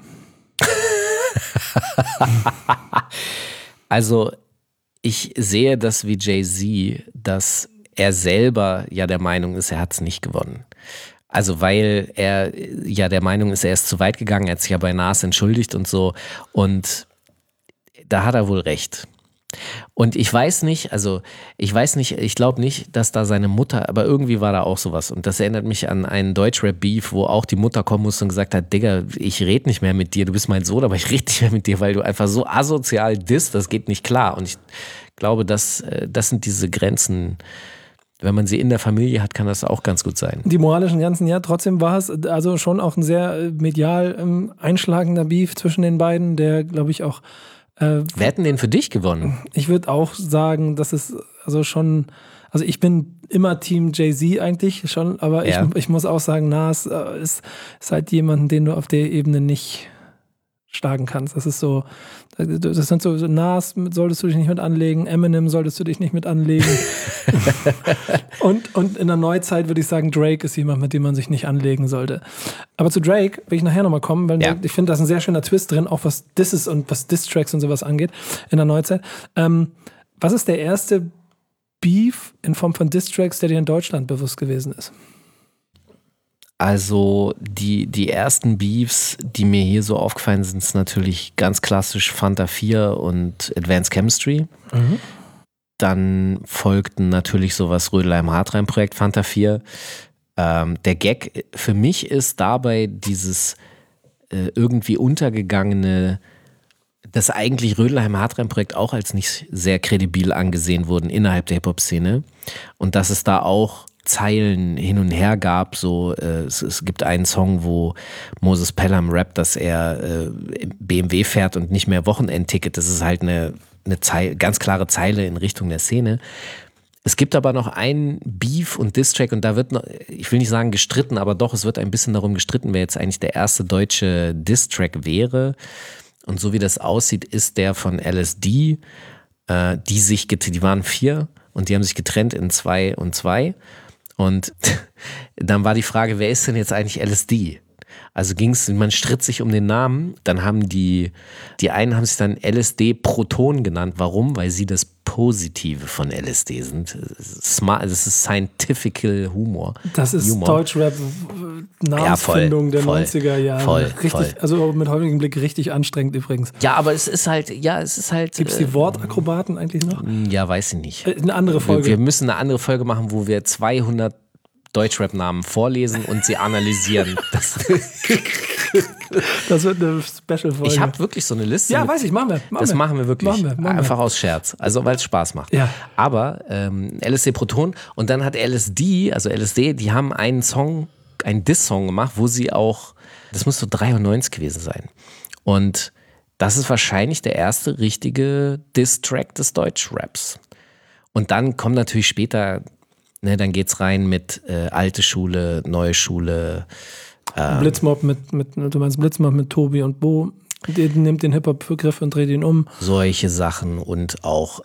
Also, ich sehe das wie Jay-Z, dass er selber ja der Meinung ist, er hat es nicht gewonnen. Also weil er ja der Meinung ist, er ist zu weit gegangen, er hat sich ja bei Nas entschuldigt und so. Und da hat er wohl recht. Und ich glaube nicht, dass da seine Mutter, aber irgendwie war da auch sowas. Und das erinnert mich an einen Deutschrap-Beef, wo auch die Mutter kommen musste und gesagt hat, Digga, ich rede nicht mehr mit dir, du bist mein Sohn, aber ich rede nicht mehr mit dir, weil du einfach so asozial disst, das geht nicht klar. Und ich glaube, das sind diese Grenzen. Wenn man sie in der Familie hat, kann das auch ganz gut sein. Die moralischen Grenzen, ja, trotzdem war es also schon auch ein sehr medial einschlagender Beef zwischen den beiden, der, glaube ich, auch wer hätten den für dich gewonnen? Ich würde auch sagen, dass es also schon, also ich bin immer Team Jay-Z eigentlich schon, aber ich muss auch sagen, Nas ist halt jemanden, den du auf der Ebene nicht schlagen kannst. Das ist so, das sind so Nas solltest du dich nicht mit anlegen, Eminem solltest du dich nicht mit anlegen. und in der Neuzeit würde ich sagen, Drake ist jemand, mit dem man sich nicht anlegen sollte. Aber zu Drake will ich nachher nochmal kommen, weil ich finde, da ist ein sehr schöner Twist drin, auch was Disses und was Diss-Tracks und sowas angeht in der Neuzeit. Was ist der erste Beef in Form von Diss-Tracks, der dir in Deutschland bewusst gewesen ist? Also die ersten Beefs, die mir hier so aufgefallen sind, ist natürlich ganz klassisch Fanta 4 und Advanced Chemistry. Mhm. Dann folgten natürlich sowas Rödelheim-Hartheim-Projekt Fanta 4. Der Gag für mich ist dabei dieses irgendwie untergegangene, dass eigentlich Rödelheim-Hartheim-Projekt auch als nicht sehr kredibil angesehen wurden innerhalb der Hip-Hop-Szene. Und dass es da auch Zeilen hin und her gab, so es gibt einen Song, wo Moses Pelham rappt, dass er BMW fährt und nicht mehr Wochenendticket. Das ist halt eine ganz klare Zeile in Richtung der Szene. Es gibt aber noch einen Beef und Diss-Track und da wird noch, ich will nicht sagen gestritten, aber doch, es wird ein bisschen darum gestritten, wer jetzt eigentlich der erste deutsche Diss-Track wäre. Und so wie das aussieht, ist der von LSD, die waren 4 und die haben sich getrennt in 2 und 2. Und dann war die Frage, wer ist denn jetzt eigentlich LSD? Also man stritt sich um den Namen, dann haben die einen haben sich dann LSD Proton genannt. Warum? Weil sie das Positive von LSD sind. Smart, das ist scientifical Humor. Das ist Deutschrap Namensfindung der 90er Jahre. Richtig, also mit heutigem Blick richtig anstrengend übrigens. Ja, aber es ist halt. Gibt es die Wortakrobaten eigentlich noch? Ja, weiß ich nicht. Eine andere Folge. Wir müssen eine andere Folge machen, wo wir 200 Deutschrap-Namen vorlesen und sie analysieren. Das wird eine Special-Folge. Ich habe wirklich so eine Liste. Ja, weiß ich, machen wir. Machen wir wirklich. Machen wir. Einfach aus Scherz. Also, weil es Spaß macht. Ja. Aber LSD Proton und dann hat LSD, die haben einen Diss-Song gemacht, wo sie auch, das muss so 93 gewesen sein. Und das ist wahrscheinlich der erste richtige Diss-Track des Deutschraps. Und dann kommt natürlich später, dann geht's rein mit alte Schule, neue Schule. Blitzmob du meinst Blitzmob mit Tobi und Bo, der nimmt den Hip-Hop-Begriff und dreht ihn um. Solche Sachen und auch,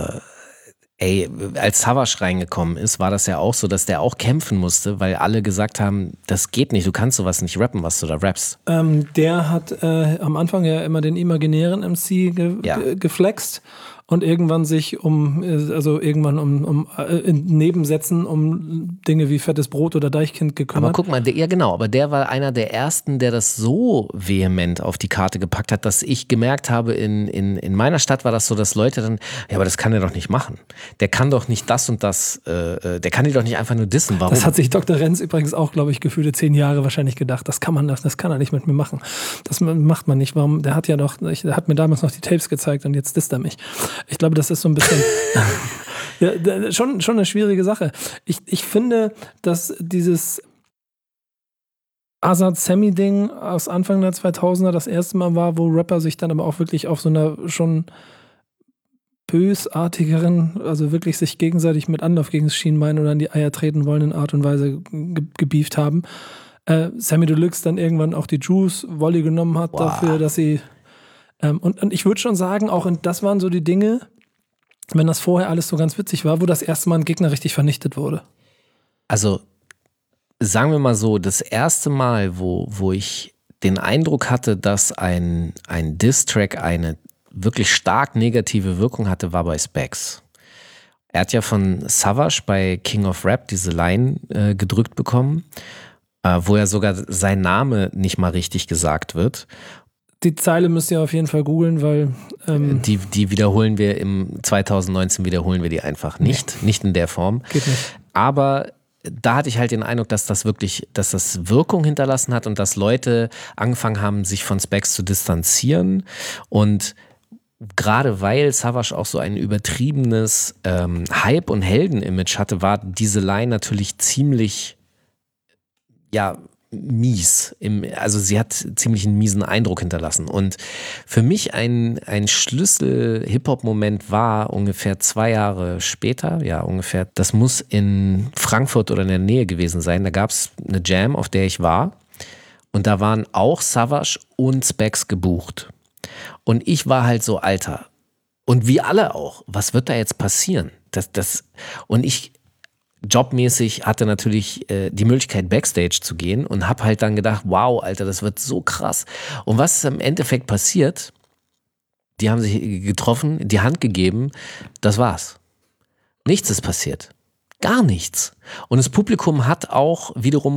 als Savas reingekommen ist, war das ja auch so, dass der auch kämpfen musste, weil alle gesagt haben, das geht nicht, du kannst sowas nicht rappen, was du da rappst. Der hat am Anfang ja immer den imaginären MC geflext und irgendwann sich in Nebensätzen um Dinge wie fettes Brot oder Deichkind gekümmert. Aber guck mal, aber der war einer der ersten, der das so vehement auf die Karte gepackt hat, dass ich gemerkt habe, in meiner Stadt war das so, dass Leute dann, ja, aber das kann er doch nicht machen. Der kann doch nicht das und das, der kann die doch nicht einfach nur dissen. Warum? Das hat sich Dr. Renz übrigens auch, glaube ich, gefühlte 10 Jahre wahrscheinlich gedacht. Das kann er nicht mit mir machen. Das macht man nicht. Warum? Der hat mir damals noch die Tapes gezeigt und jetzt disst er mich. Ich glaube, das ist so ein bisschen ja, schon eine schwierige Sache. Ich finde, dass dieses Azad Sammy-Ding aus Anfang der 2000er das erste Mal war, wo Rapper sich dann aber auch wirklich auf so einer schon bösartigeren, also wirklich sich gegenseitig mit Anlauf gegen das Schienbein oder an die Eier treten wollenden Art und Weise gebieft haben. Sammy Deluxe dann irgendwann auch die Juice Volley genommen hat dafür, dass sie und ich würde schon sagen, das waren so die Dinge, wenn das vorher alles so ganz witzig war, wo das erste Mal ein Gegner richtig vernichtet wurde. Also sagen wir mal so, das erste Mal, wo ich den Eindruck hatte, dass ein Diss-Track eine wirklich stark negative Wirkung hatte, war bei Specs. Er hat ja von Savage bei King of Rap diese Line gedrückt bekommen, wo ja sogar sein Name nicht mal richtig gesagt wird. Die Zeile müsst ihr auf jeden Fall googeln, weil die wiederholen wir 2019 wiederholen wir die einfach nicht. Nee. Nicht in der Form. Geht nicht. Aber da hatte ich halt den Eindruck, dass das Wirkung hinterlassen hat und dass Leute angefangen haben, sich von Specs zu distanzieren. Und gerade weil Savage auch so ein übertriebenes Hype- und Helden-Image hatte, war diese Line natürlich ziemlich, mies. Also sie hat ziemlich einen miesen Eindruck hinterlassen. Und für mich ein Schlüssel-Hip-Hop-Moment war ungefähr 2 Jahre später, ungefähr, das muss in Frankfurt oder in der Nähe gewesen sein. Da gab es eine Jam, auf der ich war. Und da waren auch Savage und Specs gebucht. Und ich war halt so, Alter, und wie alle auch, was wird da jetzt passieren? Und ich jobmäßig hatte natürlich die Möglichkeit, Backstage zu gehen und habe halt dann gedacht, wow, Alter, das wird so krass. Und was ist im Endeffekt passiert? Die haben sich getroffen, die Hand gegeben, das war's. Nichts ist passiert. Gar nichts. Und das Publikum hat auch wiederum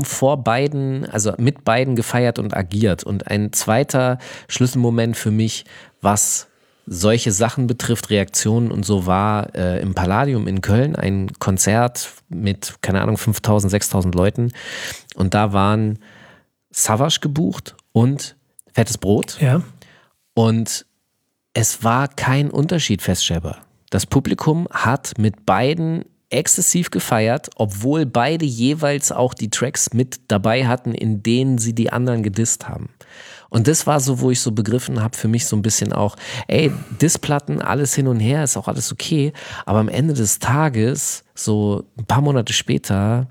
mit beiden gefeiert und agiert. Und ein zweiter Schlüsselmoment für mich, was solche Sachen betrifft, Reaktionen und so, war im Palladium in Köln ein Konzert mit, keine Ahnung, 5.000, 6.000 Leuten. Und da waren Savage gebucht und Fettes Brot. Ja. Und es war kein Unterschied feststellbar. Das Publikum hat mit beiden exzessiv gefeiert, obwohl beide jeweils auch die Tracks mit dabei hatten, in denen sie die anderen gedisst haben. Und das war so, wo ich so begriffen habe, für mich so ein bisschen auch, Dissplatten, alles hin und her, ist auch alles okay, aber am Ende des Tages, so ein paar Monate später,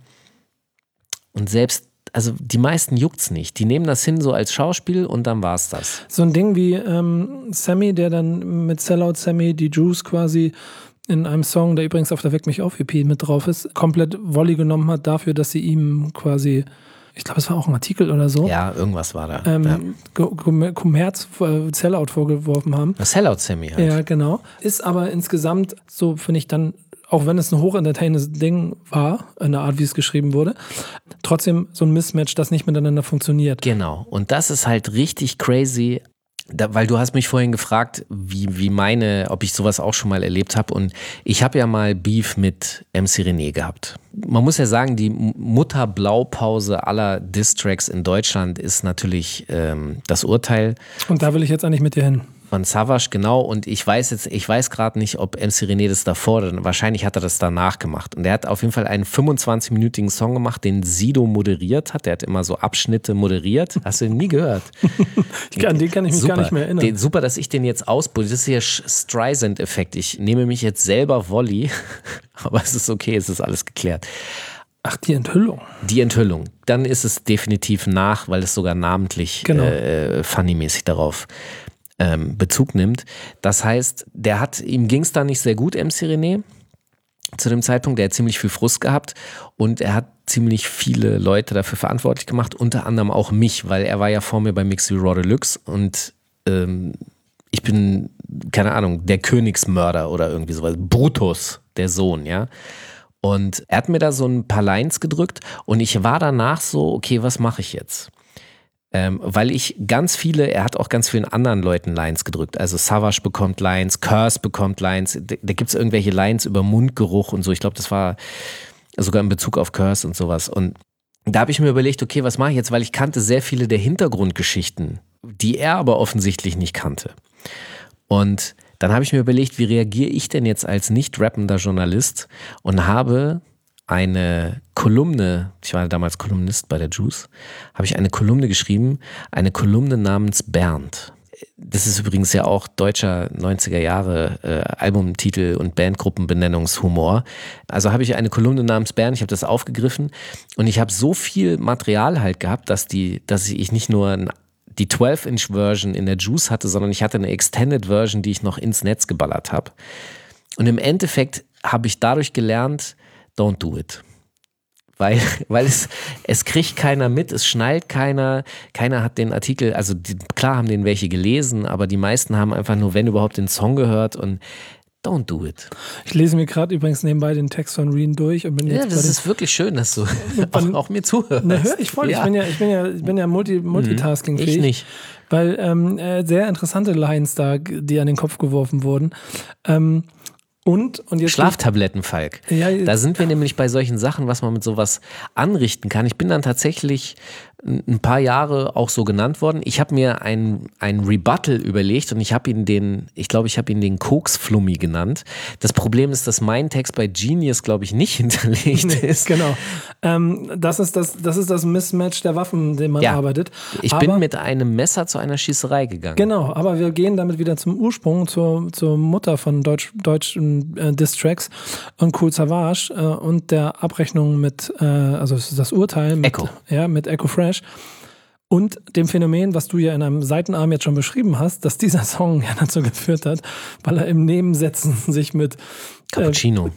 und selbst, also die meisten juckt's nicht. Die nehmen das hin so als Schauspiel und dann war's das. So ein Ding wie Sammy, der dann mit Sellout Sammy die Juice quasi in einem Song, der übrigens auf der Weck mich auf EP mit drauf ist, komplett Volley genommen hat dafür, dass sie ihm quasi, ich glaube, es war auch ein Artikel oder so. Ja, irgendwas war da. Kommerz, Sellout vorgeworfen haben. Sellout Sammy halt. Ja, genau. Ist aber insgesamt, so finde ich dann, auch wenn es ein hochentertainendes Ding war, in der Art, wie es geschrieben wurde, trotzdem so ein Mismatch, das nicht miteinander funktioniert. Genau. Und das ist halt richtig crazy. Weil du hast mich vorhin gefragt, ob ich sowas auch schon mal erlebt habe, und ich habe ja mal Beef mit MC René gehabt. Man muss ja sagen, die Mutterblaupause aller Diss-Tracks in Deutschland ist natürlich das Urteil. Und da will ich jetzt eigentlich mit dir hin. Von Savage, genau. Und ich weiß gerade nicht, ob MC René das davor oder wahrscheinlich hat er das danach gemacht. Und er hat auf jeden Fall einen 25-minütigen Song gemacht, den Sido moderiert hat. Der hat immer so Abschnitte moderiert. Hast du den nie gehört? An den kann ich mich gar nicht mehr erinnern. Super, dass ich den jetzt ausprobiere. Das ist hier Streisand-Effekt. Ich nehme mich jetzt selber Volley, aber es ist okay, es ist alles geklärt. Ach, die Enthüllung. Die Enthüllung. Dann ist es definitiv nach, weil es sogar namentlich funny-mäßig darauf Bezug nimmt. Das heißt, ihm ging es da nicht sehr gut, MC René, zu dem Zeitpunkt. Der hat ziemlich viel Frust gehabt und er hat ziemlich viele Leute dafür verantwortlich gemacht, unter anderem auch mich, weil er war ja vor mir bei Mix wie Raw Deluxe und ich bin keine Ahnung, der Königsmörder oder irgendwie sowas. Brutus, der Sohn, ja. Und er hat mir da so ein paar Lines gedrückt und ich war danach so, okay, was mache ich jetzt? Weil er hat auch ganz vielen anderen Leuten Lines gedrückt. Also Savage bekommt Lines, Curse bekommt Lines, da gibt es irgendwelche Lines über Mundgeruch und so. Ich glaube, das war sogar in Bezug auf Curse und sowas. Und da habe ich mir überlegt, okay, was mache ich jetzt? Weil ich kannte sehr viele der Hintergrundgeschichten, die er aber offensichtlich nicht kannte. Und dann habe ich mir überlegt, wie reagiere ich denn jetzt als nicht rappender Journalist und habe eine Kolumne, ich war damals Kolumnist bei der Juice, habe ich eine Kolumne geschrieben, eine Kolumne namens Bernd. Das ist übrigens ja auch deutscher 90er Jahre Albumtitel und Bandgruppenbenennungshumor. Also habe ich eine Kolumne namens Bernd, ich habe das aufgegriffen und ich habe so viel Material halt gehabt, dass ich nicht nur die 12-Inch-Version in der Juice hatte, sondern ich hatte eine Extended-Version, die ich noch ins Netz geballert habe. Und im Endeffekt habe ich dadurch gelernt, don't do it. Weil es kriegt keiner mit, es schnallt keiner hat den Artikel, also klar haben den welche gelesen, aber die meisten haben einfach nur, wenn überhaupt, den Song gehört und don't do it. Ich lese mir gerade übrigens nebenbei den Text von Reen durch und bin jetzt das ist wirklich schön, dass du auch mir zuhörst. Na, hör ich voll, ja. Ich bin ja multitasking-fähig. Ich nicht. Weil sehr interessante Lines da, die an den Kopf geworfen wurden. Und jetzt Schlaftabletten, Falk. Ja, da sind wir nämlich bei solchen Sachen, was man mit sowas anrichten kann. Ich bin dann tatsächlich ein paar Jahre auch so genannt worden. Ich habe mir ein Rebuttal überlegt und ich habe ihn den Koksflummi genannt. Das Problem ist, dass mein Text bei Genius, glaube ich, nicht hinterlegt ist. Genau. Das ist das Mismatch der Waffen, den man arbeitet. Ich bin mit einem Messer zu einer Schießerei gegangen. Genau, aber wir gehen damit wieder zum Ursprung, zur Mutter von deutschen Diss-Tracks und Kool Savas und der Abrechnung mit, also das Urteil mit Echo Fresh und dem Phänomen, was du ja in einem Seitenarm jetzt schon beschrieben hast, dass dieser Song ja dazu geführt hat, weil er im Nebensätzen sich mit Cappuccino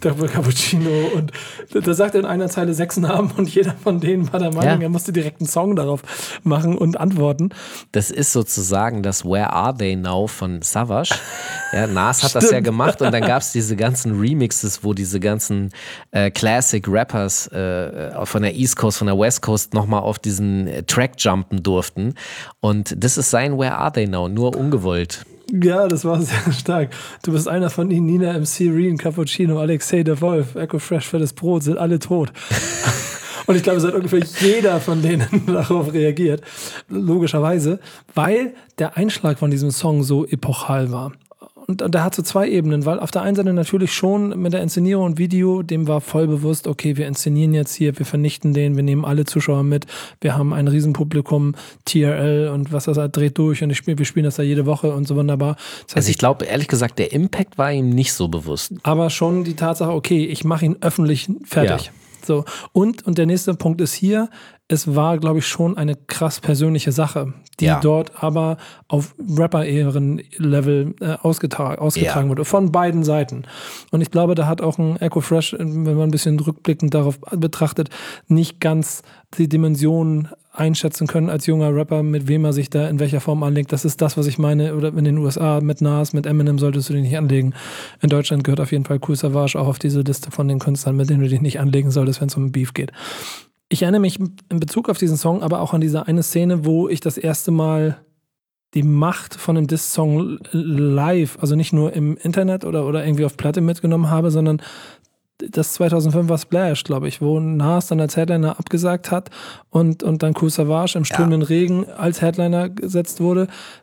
und da sagt er in einer Zeile 6 Namen und jeder von denen war der Meinung, er musste direkt einen Song darauf machen und antworten. Das ist sozusagen das Where Are They Now von Savage. Ja, Nas hat das ja gemacht und dann gab es diese ganzen Remixes, wo diese ganzen Classic Rappers von der East Coast, von der West Coast nochmal auf diesen Track jumpen durften und das ist sein Where Are They Now, nur ungewollt. Ja, das war sehr stark. Du bist einer von ihnen, Nina MC, Reen, Cappuccino, Alexei, der Wolf, Echo Fresh, Fettes Brot, sind alle tot. Und ich glaube, es hat ungefähr jeder von denen darauf reagiert. Logischerweise, weil der Einschlag von diesem Song so epochal war. Und der hat so 2 Ebenen, weil auf der einen Seite natürlich schon mit der Inszenierung und Video, dem war voll bewusst, okay, wir inszenieren jetzt hier, wir vernichten den, wir nehmen alle Zuschauer mit, wir haben ein Riesenpublikum, TRL und was das halt dreht durch und wir spielen das da jede Woche und so wunderbar. Das heißt, also ich glaube, ehrlich gesagt, der Impact war ihm nicht so bewusst. Aber schon die Tatsache, okay, ich mache ihn öffentlich fertig. Ja. So. Und der nächste Punkt ist hier, es war, glaube ich, schon eine krass persönliche Sache, die dort aber auf Rapper-Ehren-Level ausgetragen wurde, von beiden Seiten. Und ich glaube, da hat auch ein Echo Fresh, wenn man ein bisschen rückblickend darauf betrachtet, nicht ganz die Dimension einschätzen können als junger Rapper, mit wem er sich da in welcher Form anlegt. Das ist das, was ich meine. Oder in den USA mit Nas, mit Eminem solltest du dich nicht anlegen. In Deutschland gehört auf jeden Fall Kool Savas auch auf diese Liste von den Künstlern, mit denen du dich nicht anlegen solltest, wenn es um Beef geht. Ich erinnere mich in Bezug auf diesen Song aber auch an diese eine Szene, wo ich das erste Mal die Macht von einem Diss-Song live, also nicht nur im Internet oder irgendwie auf Platte mitgenommen habe, sondern das 2005 war Splash, glaube ich, wo Nas dann als Headliner abgesagt hat und dann Kool Savas im strömenden Regen als Headliner gesetzt wurde.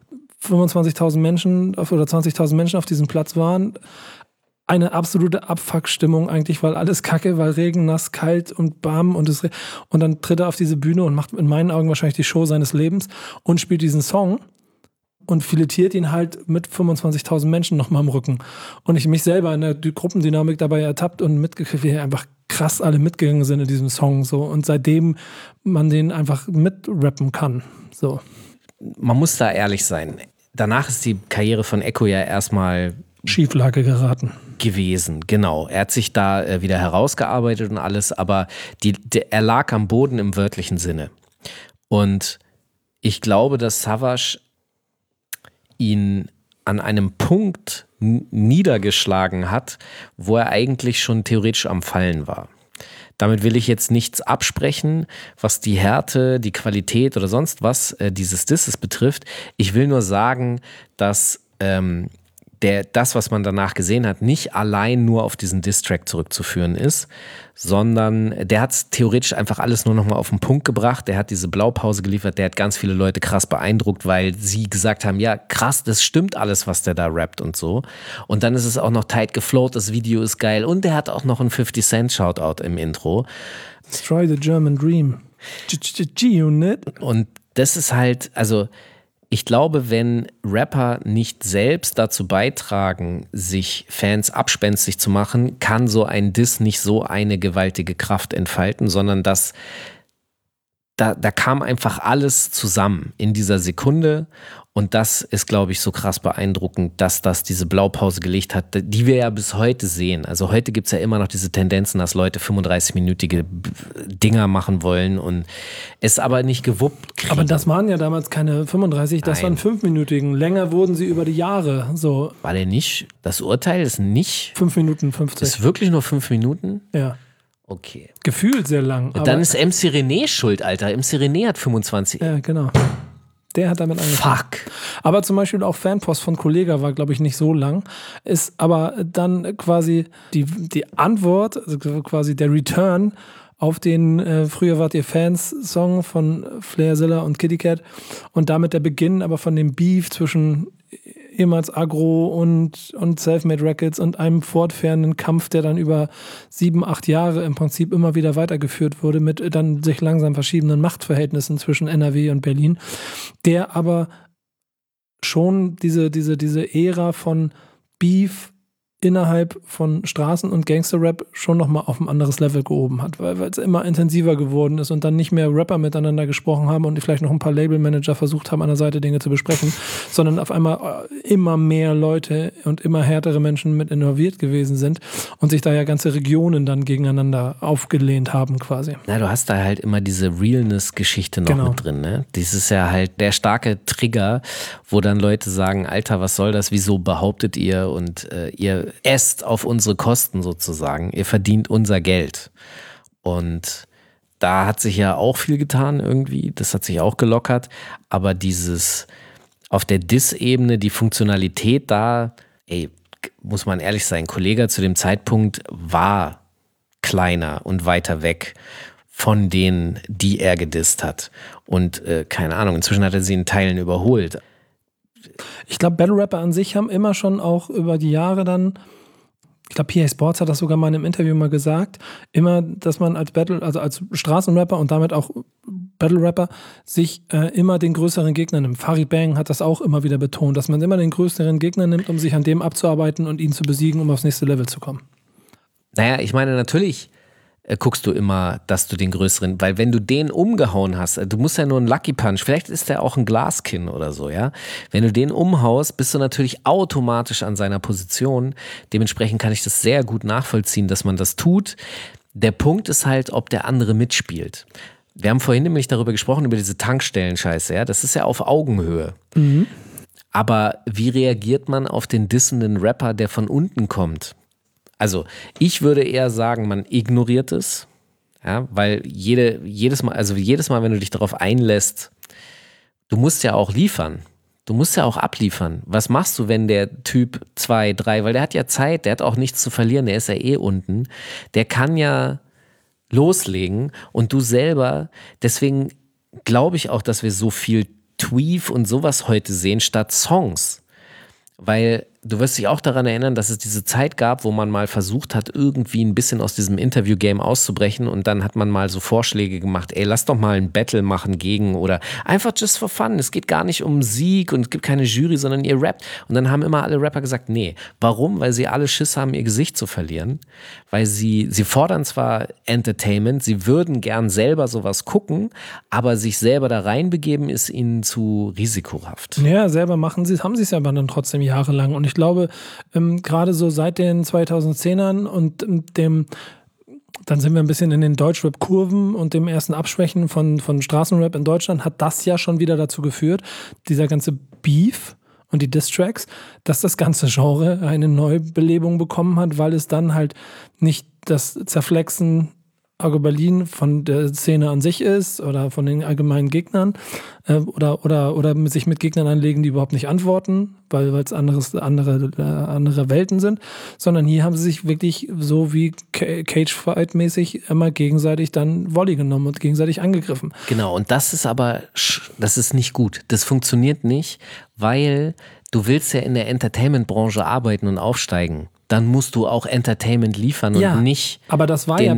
25.000 Menschen oder 20.000 Menschen auf diesem Platz waren. Eine absolute Abfuck-Stimmung eigentlich, weil alles kacke, weil Regen, nass, kalt und bam und dann tritt er auf diese Bühne und macht in meinen Augen wahrscheinlich die Show seines Lebens und spielt diesen Song und filetiert ihn halt mit 25.000 Menschen nochmal im Rücken. Und ich mich selber in der Gruppendynamik dabei ertappt und mitgekriegt, wie einfach krass alle mitgegangen sind in diesem Song so und seitdem man den einfach mitrappen kann. So. Man muss da ehrlich sein. Danach ist die Karriere von Echo ja erstmal Schieflage geraten gewesen, genau. Er hat sich da wieder herausgearbeitet und alles, aber er lag am Boden im wörtlichen Sinne. Und ich glaube, dass Savage ihn an einem Punkt niedergeschlagen hat, wo er eigentlich schon theoretisch am Fallen war. Damit will ich jetzt nichts absprechen, was die Härte, die Qualität oder sonst was dieses Disses betrifft. Ich will nur sagen, dass das, was man danach gesehen hat, nicht allein nur auf diesen Diss-Track zurückzuführen ist, sondern der hat es theoretisch einfach alles nur nochmal auf den Punkt gebracht. Der hat diese Blaupause geliefert, der hat ganz viele Leute krass beeindruckt, weil sie gesagt haben, ja krass, das stimmt alles, was der da rappt und so. Und dann ist es auch noch tight geflowt, das Video ist geil und der hat auch noch einen 50 Cent Shoutout im Intro. Destroy the German Dream. G-Unit. Und das ist halt, also ich glaube, wenn Rapper nicht selbst dazu beitragen, sich Fans abspenstig zu machen, kann so ein Diss nicht so eine gewaltige Kraft entfalten, sondern da kam einfach alles zusammen in dieser Sekunde und das ist, glaube ich, so krass beeindruckend, dass das diese Blaupause gelegt hat, die wir ja bis heute sehen. Also heute gibt es ja immer noch diese Tendenzen, dass Leute 35-minütige Dinger machen wollen und es aber nicht gewuppt kriegen. Aber das waren ja damals keine 35, das waren 5-minütigen. Länger wurden sie über die Jahre. So. War der nicht? Das Urteil ist nicht? 5 Minuten 50. Ist wirklich nur 5 Minuten? Ja. Okay. Gefühlt sehr lang. Dann ist MC René schuld, Alter. MC René hat 25. Ja, genau. Der hat damit angefangen. Fuck. Aber zum Beispiel auch Fanpost von Kollega war, glaube ich, nicht so lang. Ist aber dann quasi die Antwort, also quasi der Return auf den Früher wart ihr Fans-Song von Flair, Zilla und Kitty Cat und damit der Beginn aber von dem Beef zwischen ehemals Agro und Selfmade Records und einem fortwährenden Kampf, der dann über 7-8 Jahre im Prinzip immer wieder weitergeführt wurde mit dann sich langsam verschiebenden Machtverhältnissen zwischen NRW und Berlin, der aber schon diese Ära von Beef innerhalb von Straßen- und Gangster-Rap schon nochmal auf ein anderes Level gehoben hat, weil es immer intensiver geworden ist und dann nicht mehr Rapper miteinander gesprochen haben und vielleicht noch ein paar Labelmanager versucht haben, an der Seite Dinge zu besprechen, sondern auf einmal immer mehr Leute und immer härtere Menschen mit involviert gewesen sind und sich da ja ganze Regionen dann gegeneinander aufgelehnt haben quasi. Na, du hast da halt immer diese Realness-Geschichte noch mit drin, ne? Das ist ja halt der starke Trigger, wo dann Leute sagen, Alter, was soll das, wieso behauptet ihr und ihr esst auf unsere Kosten sozusagen, ihr verdient unser Geld. Und da hat sich ja auch viel getan irgendwie, das hat sich auch gelockert, aber dieses auf der Diss-Ebene, die Funktionalität da, muss man ehrlich sein, Kollega zu dem Zeitpunkt war kleiner und weiter weg von denen, die er gedisst hat. Und keine Ahnung, inzwischen hat er sie in Teilen überholt. Ich glaube, Battle-Rapper an sich haben immer schon auch über die Jahre dann, ich glaube, PA Sports hat das sogar mal in einem Interview mal gesagt, immer, dass man als als Straßenrapper und damit auch Battle-Rapper sich immer den größeren Gegner nimmt. Farid Bang hat das auch immer wieder betont, dass man immer den größeren Gegner nimmt, um sich an dem abzuarbeiten und ihn zu besiegen, um aufs nächste Level zu kommen. Naja, ich meine, natürlich guckst du immer, dass du den größeren, weil wenn du den umgehauen hast, du musst ja nur einen Lucky Punch, vielleicht ist der auch ein Glaskinn oder so, ja. Wenn du den umhaust, bist du natürlich automatisch an seiner Position. Dementsprechend kann ich das sehr gut nachvollziehen, dass man das tut. Der Punkt ist halt, ob der andere mitspielt. Wir haben vorhin nämlich darüber gesprochen, über diese Tankstellen-Scheiße, ja. Das ist ja auf Augenhöhe. Mhm. Aber wie reagiert man auf den dissenden Rapper, der von unten kommt? Also ich würde eher sagen, man ignoriert es, ja, weil jedes Mal, wenn du dich darauf einlässt, du musst ja auch liefern, du musst ja auch abliefern. Was machst du, wenn der Typ 2, 3, weil der hat ja Zeit, der hat auch nichts zu verlieren, der ist ja eh unten, der kann ja loslegen und du selber, deswegen glaube ich auch, dass wir so viel Tweef und sowas heute sehen statt Songs, weil du wirst dich auch daran erinnern, dass es diese Zeit gab, wo man mal versucht hat, irgendwie ein bisschen aus diesem Interview-Game auszubrechen und dann hat man mal so Vorschläge gemacht, lass doch mal ein Battle machen gegen oder einfach just for fun. Es geht gar nicht um Sieg und es gibt keine Jury, sondern ihr rappt. Und dann haben immer alle Rapper gesagt, nee. Warum? Weil sie alle Schiss haben, ihr Gesicht zu verlieren. Weil sie fordern zwar Entertainment, sie würden gern selber sowas gucken, aber sich selber da reinbegeben ist ihnen zu risikohaft. Ja, selber haben sie es aber dann trotzdem jahrelang und ich glaube, gerade so seit den 2010ern und dann sind wir ein bisschen in den Deutschrap-Kurven und dem ersten Abschwächen von Straßenrap in Deutschland, hat das ja schon wieder dazu geführt, dieser ganze Beef und die Diss-Tracks, dass das ganze Genre eine Neubelebung bekommen hat, weil es dann halt nicht das Zerflexen Argo Berlin von der Szene an sich ist oder von den allgemeinen Gegnern oder sich mit Gegnern anlegen, die überhaupt nicht antworten, weil es andere Welten sind, sondern hier haben sie sich wirklich so wie Cage-Fight-mäßig immer gegenseitig dann Volley genommen und gegenseitig angegriffen. Genau, und das ist nicht gut. Das funktioniert nicht, weil du willst ja in der Entertainment-Branche arbeiten und aufsteigen. Dann musst du auch Entertainment liefern und nicht aber das war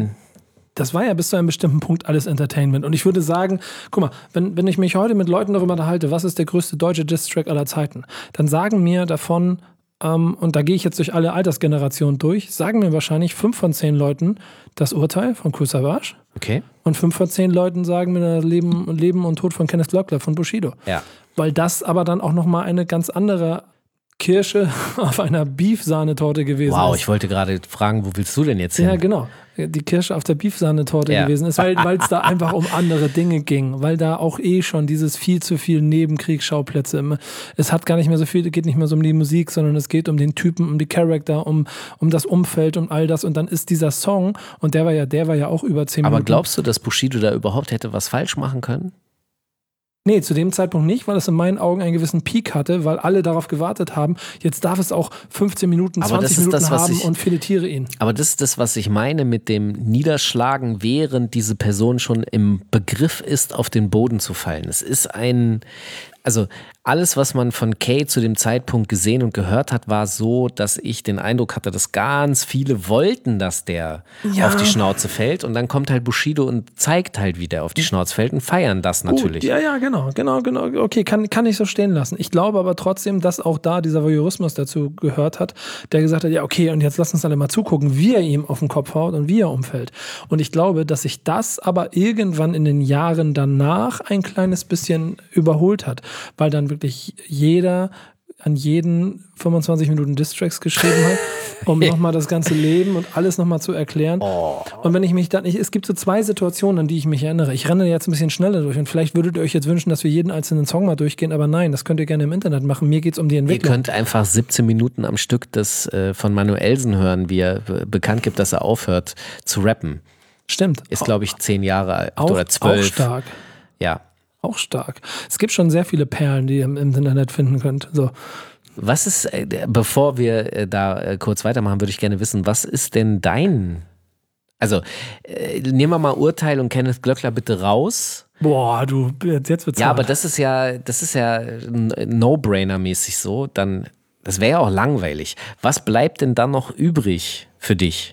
ja bis zu einem bestimmten Punkt alles Entertainment. Und ich würde sagen, guck mal, wenn ich mich heute mit Leuten darüber unterhalte, was ist der größte deutsche Diss-Track aller Zeiten, dann sagen mir davon, und da gehe ich jetzt durch alle Altersgenerationen durch, sagen mir wahrscheinlich 5 von 10 Leuten das Urteil von Kool Savas. Okay. Und 5 von 10 Leuten sagen mir das Leben und Tod von Kenneth Glöckler von Bushido. Ja. Weil das aber dann auch nochmal eine ganz andere Kirsche auf einer Beef-Sahnetorte gewesen ist. Wow, ich wollte gerade fragen, wo willst du denn jetzt hin? Ja, genau. Die Kirsche auf der Beef-Sahnetorte gewesen ist, weil es da einfach um andere Dinge ging, weil da auch schon dieses viel zu viel Nebenkriegsschauplätze immer. Es hat gar nicht mehr so viel, geht nicht mehr so um die Musik, sondern es geht um den Typen, um die Charakter, um das Umfeld und all das. Und dann ist dieser Song, und der war ja auch über 10 Minuten. Aber glaubst du, dass Bushido da überhaupt hätte was falsch machen können? Nee, zu dem Zeitpunkt nicht, weil es in meinen Augen einen gewissen Peak hatte, weil alle darauf gewartet haben, jetzt darf es auch 15 Minuten, 20 Minuten haben und filetiere ihn. Aber das ist das, was ich meine mit dem Niederschlagen, während diese Person schon im Begriff ist, auf den Boden zu fallen. Es ist also alles, was man von Kay zu dem Zeitpunkt gesehen und gehört hat, war so, dass ich den Eindruck hatte, dass ganz viele wollten, dass der auf die Schnauze fällt, und dann kommt halt Bushido und zeigt halt, wie der auf die Schnauze fällt, und feiern das natürlich. Ja, genau. Okay, kann ich so stehen lassen. Ich glaube aber trotzdem, dass auch da dieser Voyeurismus dazu gehört hat, der gesagt hat, ja okay, und jetzt lass uns alle mal zugucken, wie er ihm auf den Kopf haut und wie er umfällt. Und ich glaube, dass sich das aber irgendwann in den Jahren danach ein kleines bisschen überholt hat, weil dann wirklich jeder an jeden 25 Minuten Distracks geschrieben hat, um nochmal das ganze Leben und alles nochmal zu erklären. Und wenn ich mich dann, es gibt so 2 Situationen, an die ich mich erinnere. Ich renne jetzt ein bisschen schneller durch, und vielleicht würdet ihr euch jetzt wünschen, dass wir jeden einzelnen Song mal durchgehen, aber nein, das könnt ihr gerne im Internet machen. Mir geht es um die Entwicklung. Ihr könnt einfach 17 Minuten am Stück das von Manuelsen hören, wie er bekannt gibt, dass er aufhört zu rappen. Stimmt. Ist, glaube ich, 10 Jahre alt oder 12. Auch stark. Ja. Auch stark. Es gibt schon sehr viele Perlen, die ihr im Internet finden könnt. So. Was ist, bevor wir da kurz weitermachen, würde ich gerne wissen, was ist denn dein, also nehmen wir mal Urteil und Kenneth Glöckler bitte raus. Boah, du, jetzt wird's Ja, hart. aber das ist ja No-Brainer-mäßig so, dann, das wäre ja auch langweilig. Was bleibt denn dann noch übrig für dich?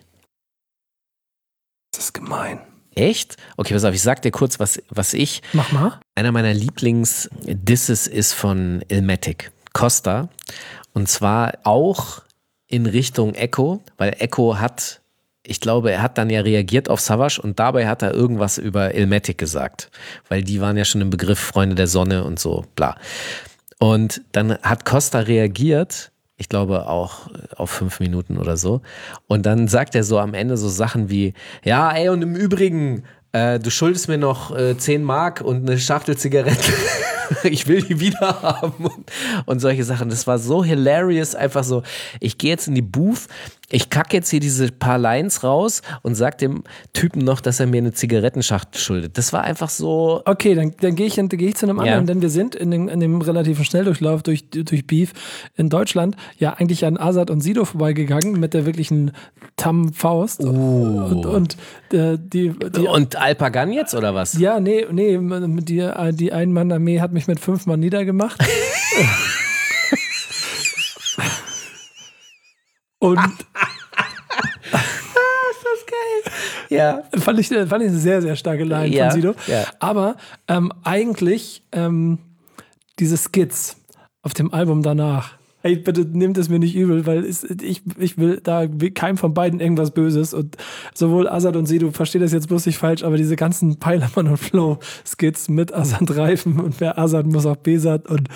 Das ist gemein. Echt? Okay, pass auf, ich sag dir kurz, was ich... Mach mal. Einer meiner Lieblings-Disses ist von Illmatic, Costa. Und zwar auch in Richtung Echo, weil Echo hat, ich glaube, er hat dann ja reagiert auf Savas, und dabei hat er irgendwas über Illmatic gesagt. Weil die waren ja schon im Begriff Freunde der Sonne und so, bla. Und dann hat Costa reagiert, ich glaube auch auf 5 Minuten oder so. Und dann sagt er so am Ende so Sachen wie, ja, ey, und im Übrigen, du schuldest mir noch 10 Mark und eine Schachtel Zigaretten. Ich will die wieder haben und solche Sachen. Das war so hilarious, einfach so, ich gehe jetzt in die Booth, ich kacke jetzt hier diese paar Lines raus und sag dem Typen noch, dass er mir eine Zigarettenschachtel schuldet. Das war einfach so... Okay, dann gehe ich zu einem anderen, denn wir sind in dem relativen Schnelldurchlauf durch Beef in Deutschland ja eigentlich an Azad und Sido vorbeigegangen mit der wirklichen Tam-Faust. Und Alpagan jetzt, oder was? Ja, nee, die Ein-Mann-Armee hat mich mit 5 Mann niedergemacht. Und ist das geil. Ja. Fand ich eine sehr, sehr starke Line von Sido. Ja. Aber eigentlich diese Skits auf dem Album danach. Ey, bitte nehmt es mir nicht übel, weil ich will da keinem von beiden irgendwas Böses, und sowohl Azad und Sido, verstehe das jetzt bloß nicht falsch, aber diese ganzen Peilermann und Flow-Skits mit Azad Reifen und wer Azad muss auch Besat und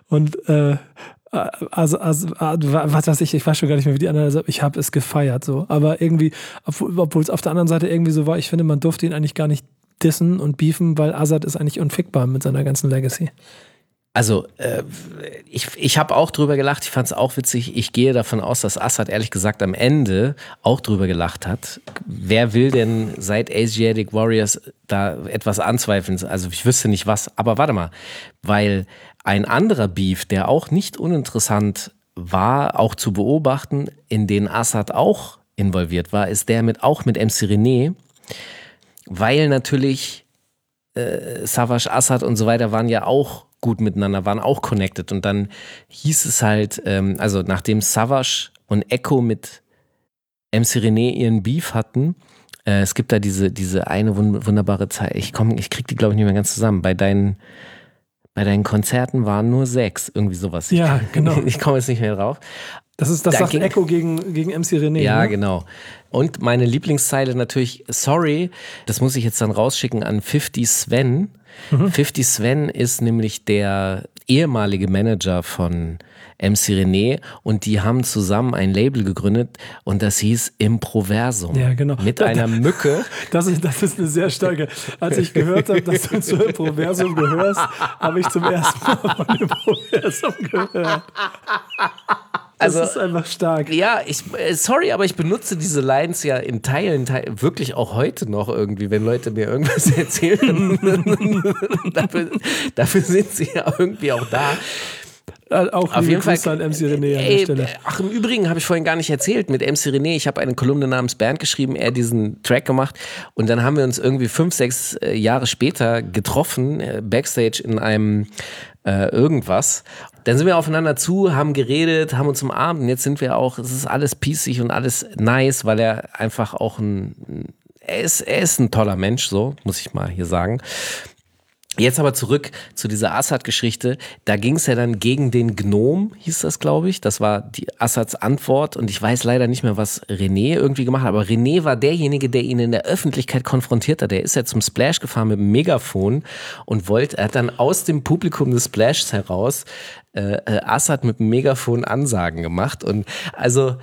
was weiß ich weiß schon gar nicht mehr, wie die anderen, also ich habe es gefeiert so, aber irgendwie, obwohl es auf der anderen Seite irgendwie so war, ich finde, man durfte ihn eigentlich gar nicht dissen und beefen, weil Azad ist eigentlich unfickbar mit seiner ganzen Legacy. Also ich habe auch drüber gelacht, ich fand es auch witzig. Ich gehe davon aus, dass Assad ehrlich gesagt am Ende auch drüber gelacht hat. Wer will denn seit Asiatic Warriors da etwas anzweifeln? Also ich wüsste nicht was, aber warte mal, weil ein anderer Beef, der auch nicht uninteressant war, auch zu beobachten, in den Assad auch involviert war, ist der auch mit MC René, weil natürlich Savage, Assad und so weiter waren ja auch gut miteinander, waren auch connected und dann hieß es halt, also nachdem Savage und Echo mit MC René ihren Beef hatten, es gibt da diese eine wunderbare Zeit, ich krieg die glaube ich nicht mehr ganz zusammen, bei deinen Konzerten waren nur 6, irgendwie sowas. Ja, genau. Ich komme jetzt nicht mehr drauf. Das sagt Echo gegen MC René. Ja, ne? genau. Und meine Lieblingszeile natürlich, sorry, das muss ich jetzt dann rausschicken an 50 Sven. 50 Sven ist nämlich der ehemalige Manager von MC René und die haben zusammen ein Label gegründet und das hieß Improversum. Ja, genau. Mit einer Mücke. Das ist eine sehr starke. Als ich gehört habe, dass du zu Improversum gehörst, habe ich zum ersten Mal von Improversum gehört. Das ist einfach stark. Ja, sorry, aber ich benutze diese Lines ja in Teilen wirklich auch heute noch irgendwie, wenn Leute mir irgendwas erzählen. dafür sind sie ja irgendwie auch da. Auch auf jeden Fall an MC René an der Stelle. Ach, im Übrigen habe ich vorhin gar nicht erzählt, mit MC René, ich habe eine Kolumne namens Band geschrieben, er diesen Track gemacht und dann haben wir uns irgendwie 5, 6 Jahre später getroffen, Backstage in einem irgendwas. Dann sind wir aufeinander zu, haben geredet, haben uns umarmt und jetzt sind wir auch, es ist alles pießig und alles nice, weil er einfach auch er ist ein toller Mensch, so, muss ich mal hier sagen. Jetzt aber zurück zu dieser Assad-Geschichte. Da ging es ja dann gegen den Gnom, hieß das, glaube ich. Das war die Assads Antwort. Und ich weiß leider nicht mehr, was René irgendwie gemacht hat. Aber René war derjenige, der ihn in der Öffentlichkeit konfrontiert hat. Der ist ja zum Splash gefahren mit dem Megafon und er hat dann aus dem Publikum des Splashs heraus Assad mit dem Megafon Ansagen gemacht. Und also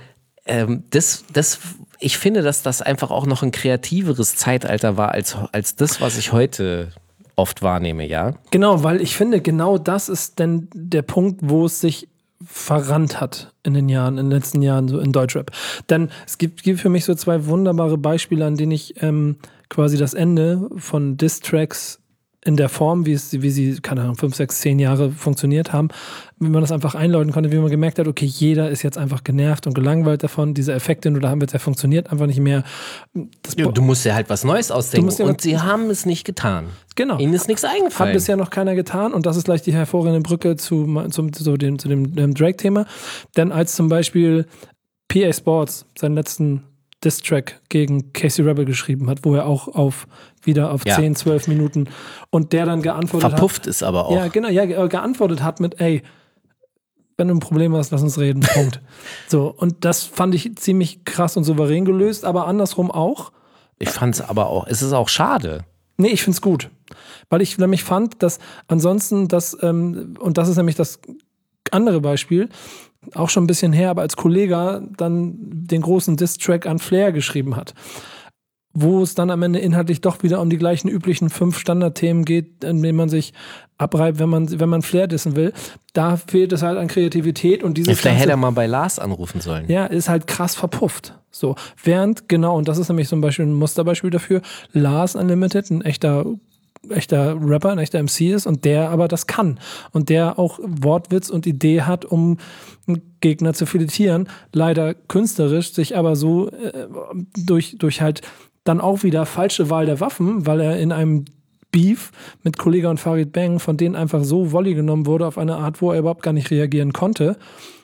ich finde, dass das einfach auch noch ein kreativeres Zeitalter war als das, was ich heute oft wahrnehme, ja. Genau, weil ich finde, genau das ist denn der Punkt, wo es sich verrannt hat in den letzten Jahren so in Deutschrap. Denn es gibt für mich so 2 wunderbare Beispiele, an denen ich quasi das Ende von Diss-Tracks in der Form, wie sie, keine Ahnung, 5, 6, 10 Jahre funktioniert haben, wie man das einfach einläuten konnte, wie man gemerkt hat, okay, jeder ist jetzt einfach genervt und gelangweilt davon, dieser Effekt, den du da haben willst, der funktioniert einfach nicht mehr. Du musst ja halt was Neues ausdenken und sie haben es nicht getan. Genau. Ihnen ist nichts eingefallen. Hat bisher noch keiner getan und das ist gleich die hervorragende Brücke zu dem Drake-Thema. Denn als zum Beispiel PA Sports seinen letzten Diss-Track gegen Casey Rebel geschrieben hat, wo er auch wieder auf 10, 12 Minuten und der dann geantwortet verpufft ist aber auch. Ja, genau, geantwortet hat mit, ey, wenn du ein Problem hast, lass uns reden, Punkt. So, und das fand ich ziemlich krass und souverän gelöst, aber andersrum auch. Ich fand es aber auch, es ist auch schade. Nee, ich find's gut. Weil ich nämlich fand, dass ansonsten und das ist nämlich das andere Beispiel, auch schon ein bisschen her, aber als Kollege dann den großen Diss-Track an Flair geschrieben hat, wo es dann am Ende inhaltlich doch wieder um die gleichen üblichen 5 Standardthemen geht, in denen man sich abreibt, wenn man Flair dissen will. Da fehlt es halt an Kreativität und dieses Vielleicht hätte er mal bei Lars anrufen sollen. Ja, ist halt krass verpufft. So, und das ist nämlich zum Beispiel ein Musterbeispiel dafür, Lars Unlimited, ein echter Rapper, ein echter MC ist und der aber das kann und der auch Wortwitz und Idee hat, um einen Gegner zu filetieren, leider künstlerisch, sich aber so durch halt dann auch wieder falsche Wahl der Waffen, weil er in einem Beef mit Kollega und Farid Bang, von denen einfach so Volley genommen wurde auf eine Art, wo er überhaupt gar nicht reagieren konnte,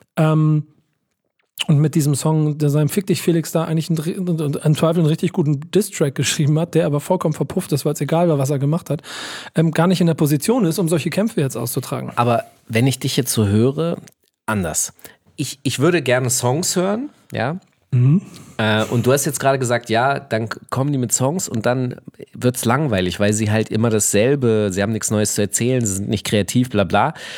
und mit diesem Song, der seinem Fick dich Felix da eigentlich einen Zweifel einen richtig guten Diss-Track geschrieben hat, der aber vollkommen verpufft ist, weil es egal war, was er gemacht hat, gar nicht in der Position ist, um solche Kämpfe jetzt auszutragen. Aber wenn ich dich jetzt so höre, anders. Ich würde gerne Songs hören, ja. Mhm. Und du hast jetzt gerade gesagt, ja, dann kommen die mit Songs und dann wird's langweilig, weil sie halt immer dasselbe, sie haben nichts Neues zu erzählen, sie sind nicht kreativ, bla bla.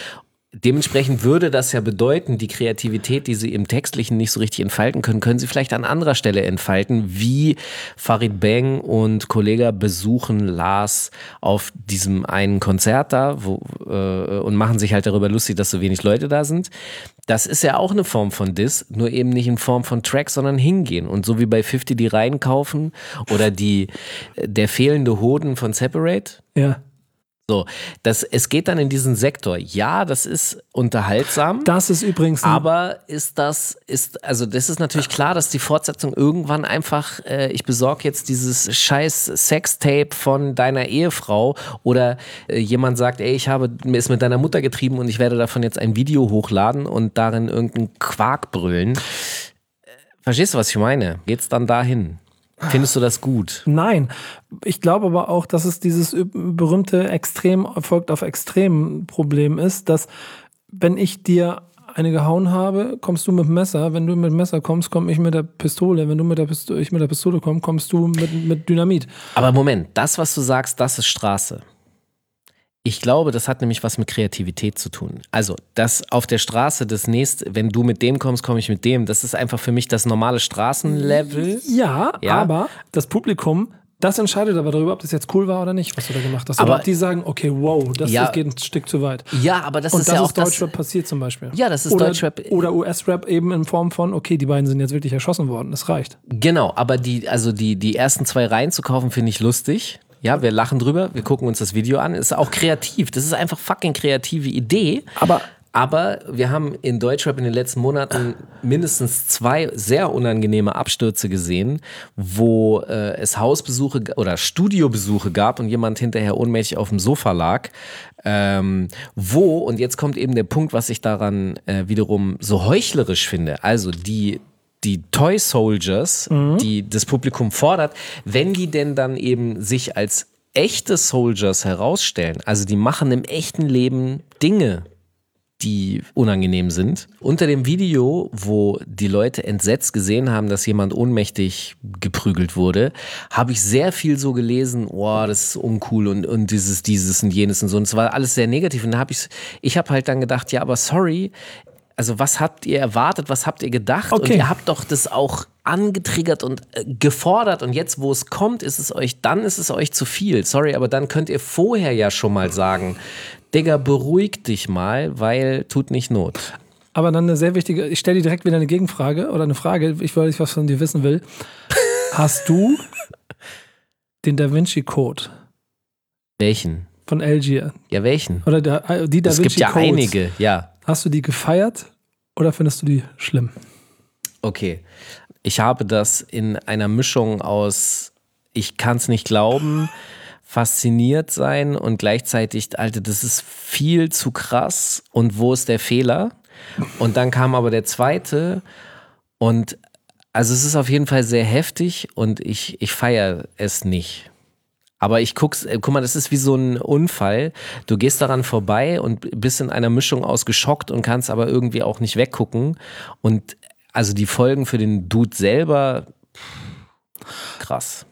Dementsprechend würde das ja bedeuten, die Kreativität, die sie im Textlichen nicht so richtig entfalten können, können sie vielleicht an anderer Stelle entfalten, wie Farid Bang und Kollega besuchen Lars auf diesem einen Konzert da und machen sich halt darüber lustig, dass so wenig Leute da sind. Das ist ja auch eine Form von Diss, nur eben nicht in Form von Track, sondern hingehen. Und so wie bei 50 die Reihen kaufen oder der fehlende Hoden von Separate. Ja. So, es geht dann in diesen Sektor. Ja, das ist unterhaltsam. Das ist übrigens. Aber das ist natürlich klar, dass die Fortsetzung irgendwann einfach, ich besorge jetzt dieses scheiß Sextape von deiner Ehefrau oder jemand sagt, ey, ich habe es mit deiner Mutter getrieben und ich werde davon jetzt ein Video hochladen und darin irgendeinen Quark brüllen. Verstehst du, was ich meine? Geht's dann dahin? Findest du das gut? Nein. Ich glaube aber auch, dass es dieses berühmte Extrem folgt auf Extrem Problem ist, dass wenn ich dir eine gehauen habe, kommst du mit dem Messer. Wenn du mit dem Messer kommst, komme ich mit der Pistole. Wenn du ich mit der Pistole komme, kommst du mit Dynamit. Aber Moment, das, was du sagst, das ist Straße. Ich glaube, das hat nämlich was mit Kreativität zu tun. Also, das auf der Straße wenn du mit dem kommst, komme ich mit dem. Das ist einfach für mich das normale Straßenlevel. Ja, aber das Publikum, das entscheidet aber darüber, ob das jetzt cool war oder nicht, was du da gemacht hast. Aber oder ob die sagen, okay, wow, das geht ein Stück zu weit. Ja, aber das und ist das ja ist auch Deutschrap passiert zum Beispiel. Ja, das ist oder, Deutschrap. Oder US-Rap eben in Form von, okay, die beiden sind jetzt wirklich erschossen worden, das reicht. Genau, aber die ersten 2 Reihen zu kaufen, finde ich lustig. Ja, wir lachen drüber, wir gucken uns das Video an. Ist auch kreativ. Das ist einfach fucking kreative Idee. Aber wir haben in Deutschrap in den letzten Monaten mindestens 2 sehr unangenehme Abstürze gesehen, wo es Hausbesuche oder Studiobesuche gab und jemand hinterher ohnmächtig auf dem Sofa lag. Und jetzt kommt eben der Punkt, was ich daran wiederum so heuchlerisch finde. Also die Toy Soldiers, die das Publikum fordert, wenn die denn dann eben sich als echte Soldiers herausstellen, also die machen im echten Leben Dinge, die unangenehm sind. Unter dem Video, wo die Leute entsetzt gesehen haben, dass jemand ohnmächtig geprügelt wurde, habe ich sehr viel so gelesen, oh, das ist uncool und dieses und jenes und so. Und es war alles sehr negativ. Und da ich habe halt dann gedacht, ja, aber sorry, also was habt ihr erwartet, was habt ihr gedacht? Okay. Und ihr habt doch das auch angetriggert und gefordert und jetzt, wo es kommt, ist es euch zu viel. Sorry, aber dann könnt ihr vorher ja schon mal sagen, Digga, beruhig dich mal, weil tut nicht Not. Aber dann eine sehr wichtige, ich stelle dir direkt wieder eine Gegenfrage oder eine Frage, weil ich was von dir wissen will. Hast du den Da Vinci Code? Welchen? Von Algier. Ja, welchen? Oder die Da Vinci Codes. Es gibt ja einige, ja. Hast du die gefeiert oder findest du die schlimm? Okay. Ich habe das in einer Mischung aus ich kann es nicht glauben, fasziniert sein und gleichzeitig, Alter, das ist viel zu krass und wo ist der Fehler? Und dann kam aber der zweite und also es ist auf jeden Fall sehr heftig und ich feiere es nicht. Aber guck mal, das ist wie so ein Unfall. Du gehst daran vorbei und bist in einer Mischung aus geschockt und kannst aber irgendwie auch nicht weggucken. Und also die Folgen für den Dude selber, krass.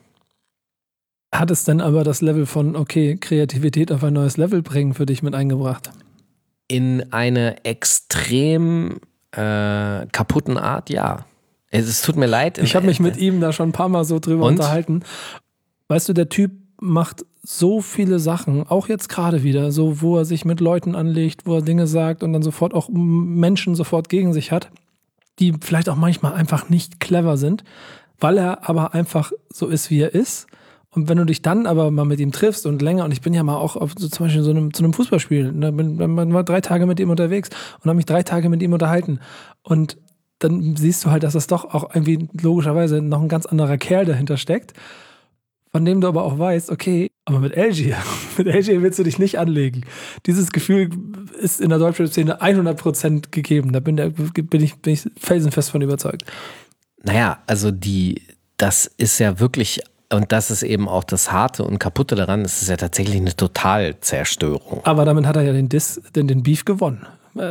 Hat es denn aber das Level von, okay, Kreativität auf ein neues Level bringen für dich mit eingebracht? In eine extrem kaputten Art, ja. Es tut mir leid. Ich habe mich mit ihm da schon ein paar Mal so drüber unterhalten. Weißt du, der Typ macht so viele Sachen, auch jetzt gerade wieder, so wo er sich mit Leuten anlegt, wo er Dinge sagt und dann sofort auch Menschen sofort gegen sich hat, die vielleicht auch manchmal einfach nicht clever sind, weil er aber einfach so ist, wie er ist. Und wenn du dich dann aber mal mit ihm triffst und länger, und ich bin ja mal auch auf, so zum Beispiel zu einem Fußballspiel, ne, man war 3 Tage mit ihm unterwegs und habe mich 3 Tage mit ihm unterhalten. Und dann siehst du halt, dass das doch auch irgendwie logischerweise noch ein ganz anderer Kerl dahinter steckt, von dem du aber auch weißt, okay, aber mit Algier willst du dich nicht anlegen. Dieses Gefühl ist in der Deutschrap-Szene 100% gegeben. Da bin ich felsenfest von überzeugt. Naja, also das ist ja wirklich, und das ist eben auch das Harte und Kaputte daran, es ist ja tatsächlich eine Totalzerstörung. Aber damit hat er ja den Beef gewonnen.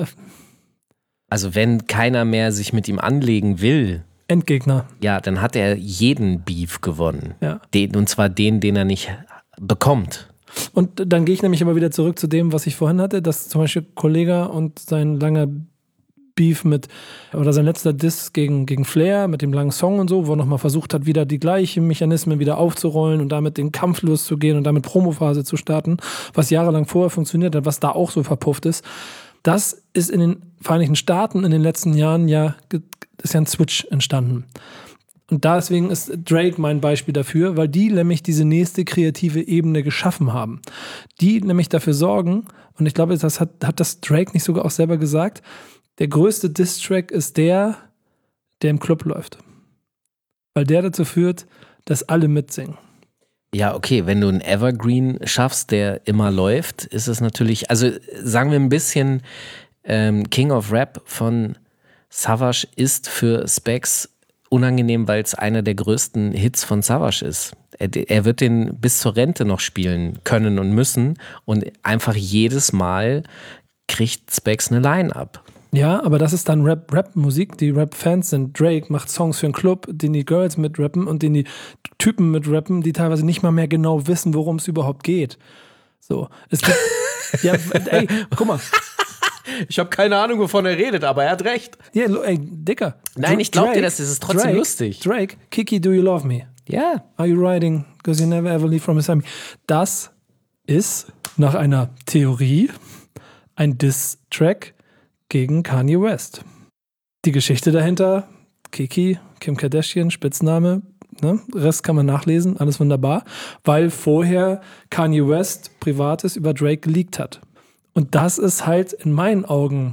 Also wenn keiner mehr sich mit ihm anlegen will, Endgegner. Ja, dann hat er jeden Beef gewonnen. Ja. Und zwar den er nicht bekommt. Und dann gehe ich nämlich aber wieder zurück zu dem, was ich vorhin hatte, dass zum Beispiel Kollega und sein langer Beef oder sein letzter Diss gegen Flair mit dem langen Song und so, wo er nochmal versucht hat, wieder die gleichen Mechanismen wieder aufzurollen und damit den Kampf loszugehen und damit Promophase zu starten, was jahrelang vorher funktioniert hat, was da auch so verpufft ist. Das ist in den Vereinigten Staaten in den letzten Jahren ist ja ein Switch entstanden. Und deswegen ist Drake mein Beispiel dafür, weil die nämlich diese nächste kreative Ebene geschaffen haben. Die nämlich dafür sorgen, und ich glaube, das hat das Drake nicht sogar auch selber gesagt, der größte Diss-Track ist der im Club läuft. Weil der dazu führt, dass alle mitsingen. Ja, okay, wenn du einen Evergreen schaffst, der immer läuft, ist es natürlich, also sagen wir ein bisschen, King of Rap von Savage ist für Specs unangenehm, weil es einer der größten Hits von Savage ist. Er wird den bis zur Rente noch spielen können und müssen und einfach jedes Mal kriegt Specs eine Line ab. Ja, aber das ist dann Rap-Musik, die Rap-Fans sind. Drake macht Songs für einen Club, den die Girls mitrappen und den die Typen mitrappen, die teilweise nicht mal mehr genau wissen, worum es überhaupt geht. So, es gibt, ja, ey, guck mal. Ich habe keine Ahnung, wovon er redet, aber er hat recht. Ja, ey, Dicker. Nein, ich glaube dir, das ist trotzdem lustig. Drake, Kiki, do you love me? Ja. Yeah. Are you riding? Because you never ever leave from beside me. Das ist nach einer Theorie ein Diss-Track gegen Kanye West. Die Geschichte dahinter, Kiki, Kim Kardashian, Spitzname, ne? Rest kann man nachlesen, alles wunderbar, weil vorher Kanye West Privates über Drake geleakt hat. Und das ist halt in meinen Augen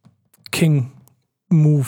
King-Move,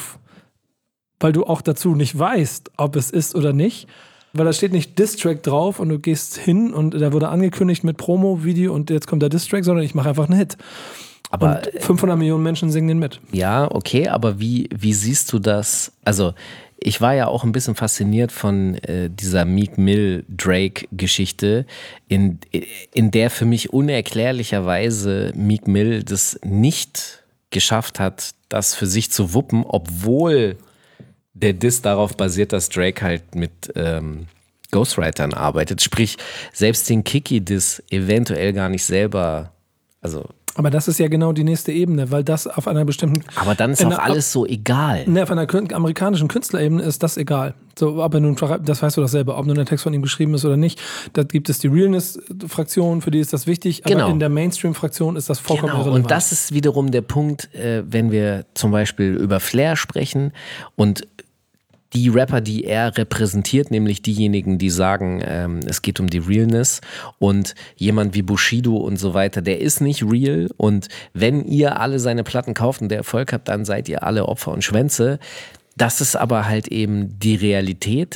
weil du auch dazu nicht weißt, ob es ist oder nicht, weil da steht nicht Diss-Track drauf und du gehst hin und da wurde angekündigt mit Promo-Video und jetzt kommt der Diss-Track, sondern ich mache einfach einen Hit. Aber und 500 Millionen Menschen singen den mit. Ja, okay, aber wie siehst du das? Also ich war ja auch ein bisschen fasziniert von dieser Meek Mill-Drake-Geschichte, in der für mich unerklärlicherweise Meek Mill das nicht geschafft hat, das für sich zu wuppen, obwohl der Diss darauf basiert, dass Drake halt mit Ghostwritern arbeitet. Sprich, selbst den Kiki-Diss eventuell gar nicht selber, also... Aber das ist ja genau die nächste Ebene, weil das auf einer bestimmten... Aber dann ist auch alles so egal. Ne, auf einer amerikanischen Künstlerebene ist das egal. So, aber nun, das weißt du doch selber, ob nun der Text von ihm geschrieben ist oder nicht. Da gibt es die Realness-Fraktion, für die ist das wichtig, aber in der Mainstream-Fraktion ist das vollkommen irrelevant. Und das ist wiederum der Punkt, wenn wir zum Beispiel über Flair sprechen und die Rapper, die er repräsentiert, nämlich diejenigen, die sagen, es geht um die Realness, und jemand wie Bushido und so weiter, der ist nicht real, und wenn ihr alle seine Platten kauft und der Erfolg habt, dann seid ihr alle Opfer und Schwänze. Das ist aber halt eben die Realität.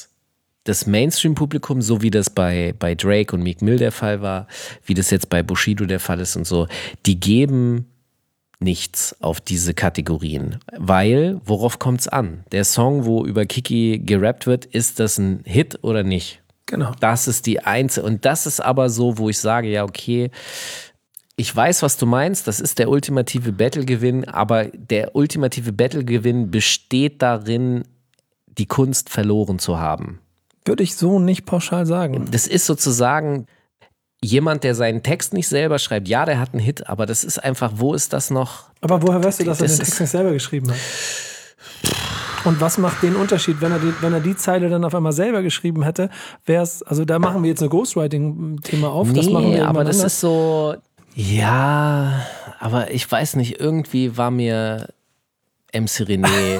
Das Mainstream-Publikum, so wie das bei Drake und Meek Mill der Fall war, wie das jetzt bei Bushido der Fall ist und so, die geben nichts auf diese Kategorien, weil, worauf kommt es an? Der Song, wo über Kiki gerappt wird, ist das ein Hit oder nicht? Genau. Das ist die einzige, und das ist aber so, wo ich sage, ja okay, ich weiß, was du meinst, das ist der ultimative Battlegewinn, aber der ultimative Battlegewinn besteht darin, die Kunst verloren zu haben. Würde ich so nicht pauschal sagen. Das ist sozusagen jemand, der seinen Text nicht selber schreibt. Ja, der hat einen Hit, aber das ist einfach, wo ist das noch? Aber woher weißt du, dass er den Text nicht selber geschrieben hat? Und was macht den Unterschied, wenn er die Zeile dann auf einmal selber geschrieben hätte, wäre es, also da machen wir jetzt ein Ghostwriting-Thema auf. Nee, das machen wir aber das anders. ist so, ja, aber ich weiß nicht, irgendwie war mir MC René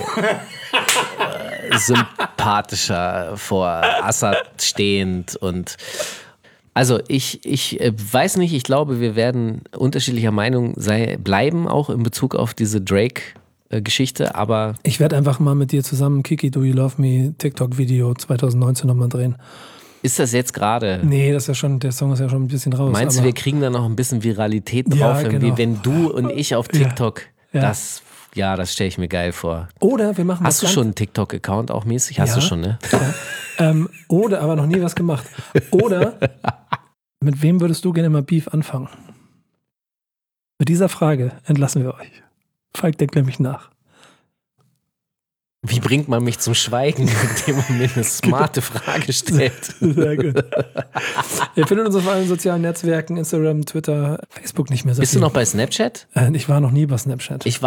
sympathischer vor Assad stehend, und also ich weiß nicht, ich glaube, wir werden unterschiedlicher Meinung bleiben, auch in Bezug auf diese Drake-Geschichte, aber... Ich werde einfach mal mit dir zusammen Kiki, Do You Love Me TikTok-Video 2019 nochmal drehen. Ist das jetzt gerade? Nee, das ist ja schon, der Song ist ja schon ein bisschen raus. Meinst du, wir kriegen da noch ein bisschen Viralität drauf, Ja, genau. wenn du und ich auf TikTok, Ja. das stelle ich mir geil vor. Oder wir machen Hast du schon einen TikTok-Account auch mäßig? Hast du schon, ne? Ja. Oder, aber noch nie was gemacht. Oder, mit wem würdest du gerne mal Beef anfangen? Mit dieser Frage entlassen wir euch. Falk denkt nämlich nach. Wie bringt man mich zum Schweigen, indem man mir eine smarte Frage stellt? Sehr gut. Ihr findet uns auf allen sozialen Netzwerken, Instagram, Twitter, Facebook nicht mehr so Bist viel. du noch bei Snapchat? Ich war noch nie bei Snapchat. Ich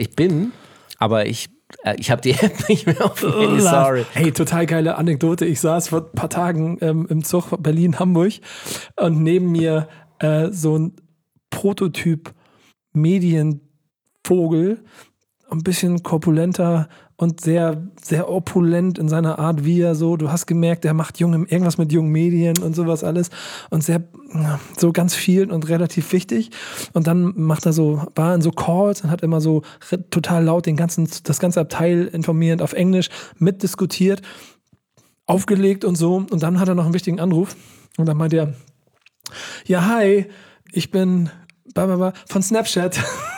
habe die App nicht mehr auf dem Handy, sorry. Hey, total geile Anekdote. Ich saß vor ein paar Tagen im Zug Berlin-Hamburg und neben mir so ein Prototyp Medienvogel, ein bisschen korpulenter und sehr, sehr opulent in seiner Art, wie er so, du hast gemerkt, er macht irgendwas mit jungen Medien und sowas alles und sehr, so ganz viel und relativ wichtig. Und dann war in so Calls und hat immer so total laut das ganze Abteil informierend auf Englisch mitdiskutiert, aufgelegt und so. Und dann hat er noch einen wichtigen Anruf und dann meint er, ja, hi, ich bin von Snapchat.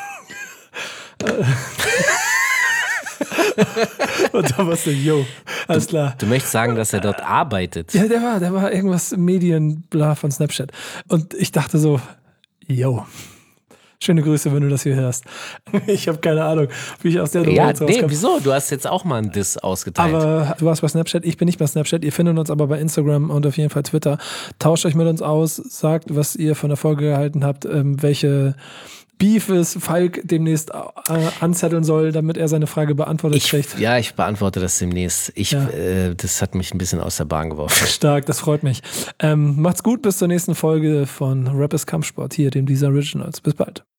Und da warst du, yo, alles klar. Du möchtest sagen, dass er dort arbeitet? Ja, der war irgendwas Medienbla von Snapchat. Und ich dachte so, yo, schöne Grüße, wenn du das hier hörst. Ich habe keine Ahnung, wie ich aus der Nummer rauskomme. Wieso? Du hast jetzt auch mal einen Diss ausgeteilt. Aber du warst bei Snapchat, ich bin nicht bei Snapchat. Ihr findet uns aber bei Instagram und auf jeden Fall Twitter. Tauscht euch mit uns aus, sagt, was ihr von der Folge gehalten habt, welche Beefes Falk demnächst anzetteln soll, damit er seine Frage beantwortet kriegt. Ja, ich beantworte das demnächst. Das hat mich ein bisschen aus der Bahn geworfen. Stark, das freut mich. Macht's gut, bis zur nächsten Folge von Rappers Kampfsport hier, dem These Originals. Bis bald.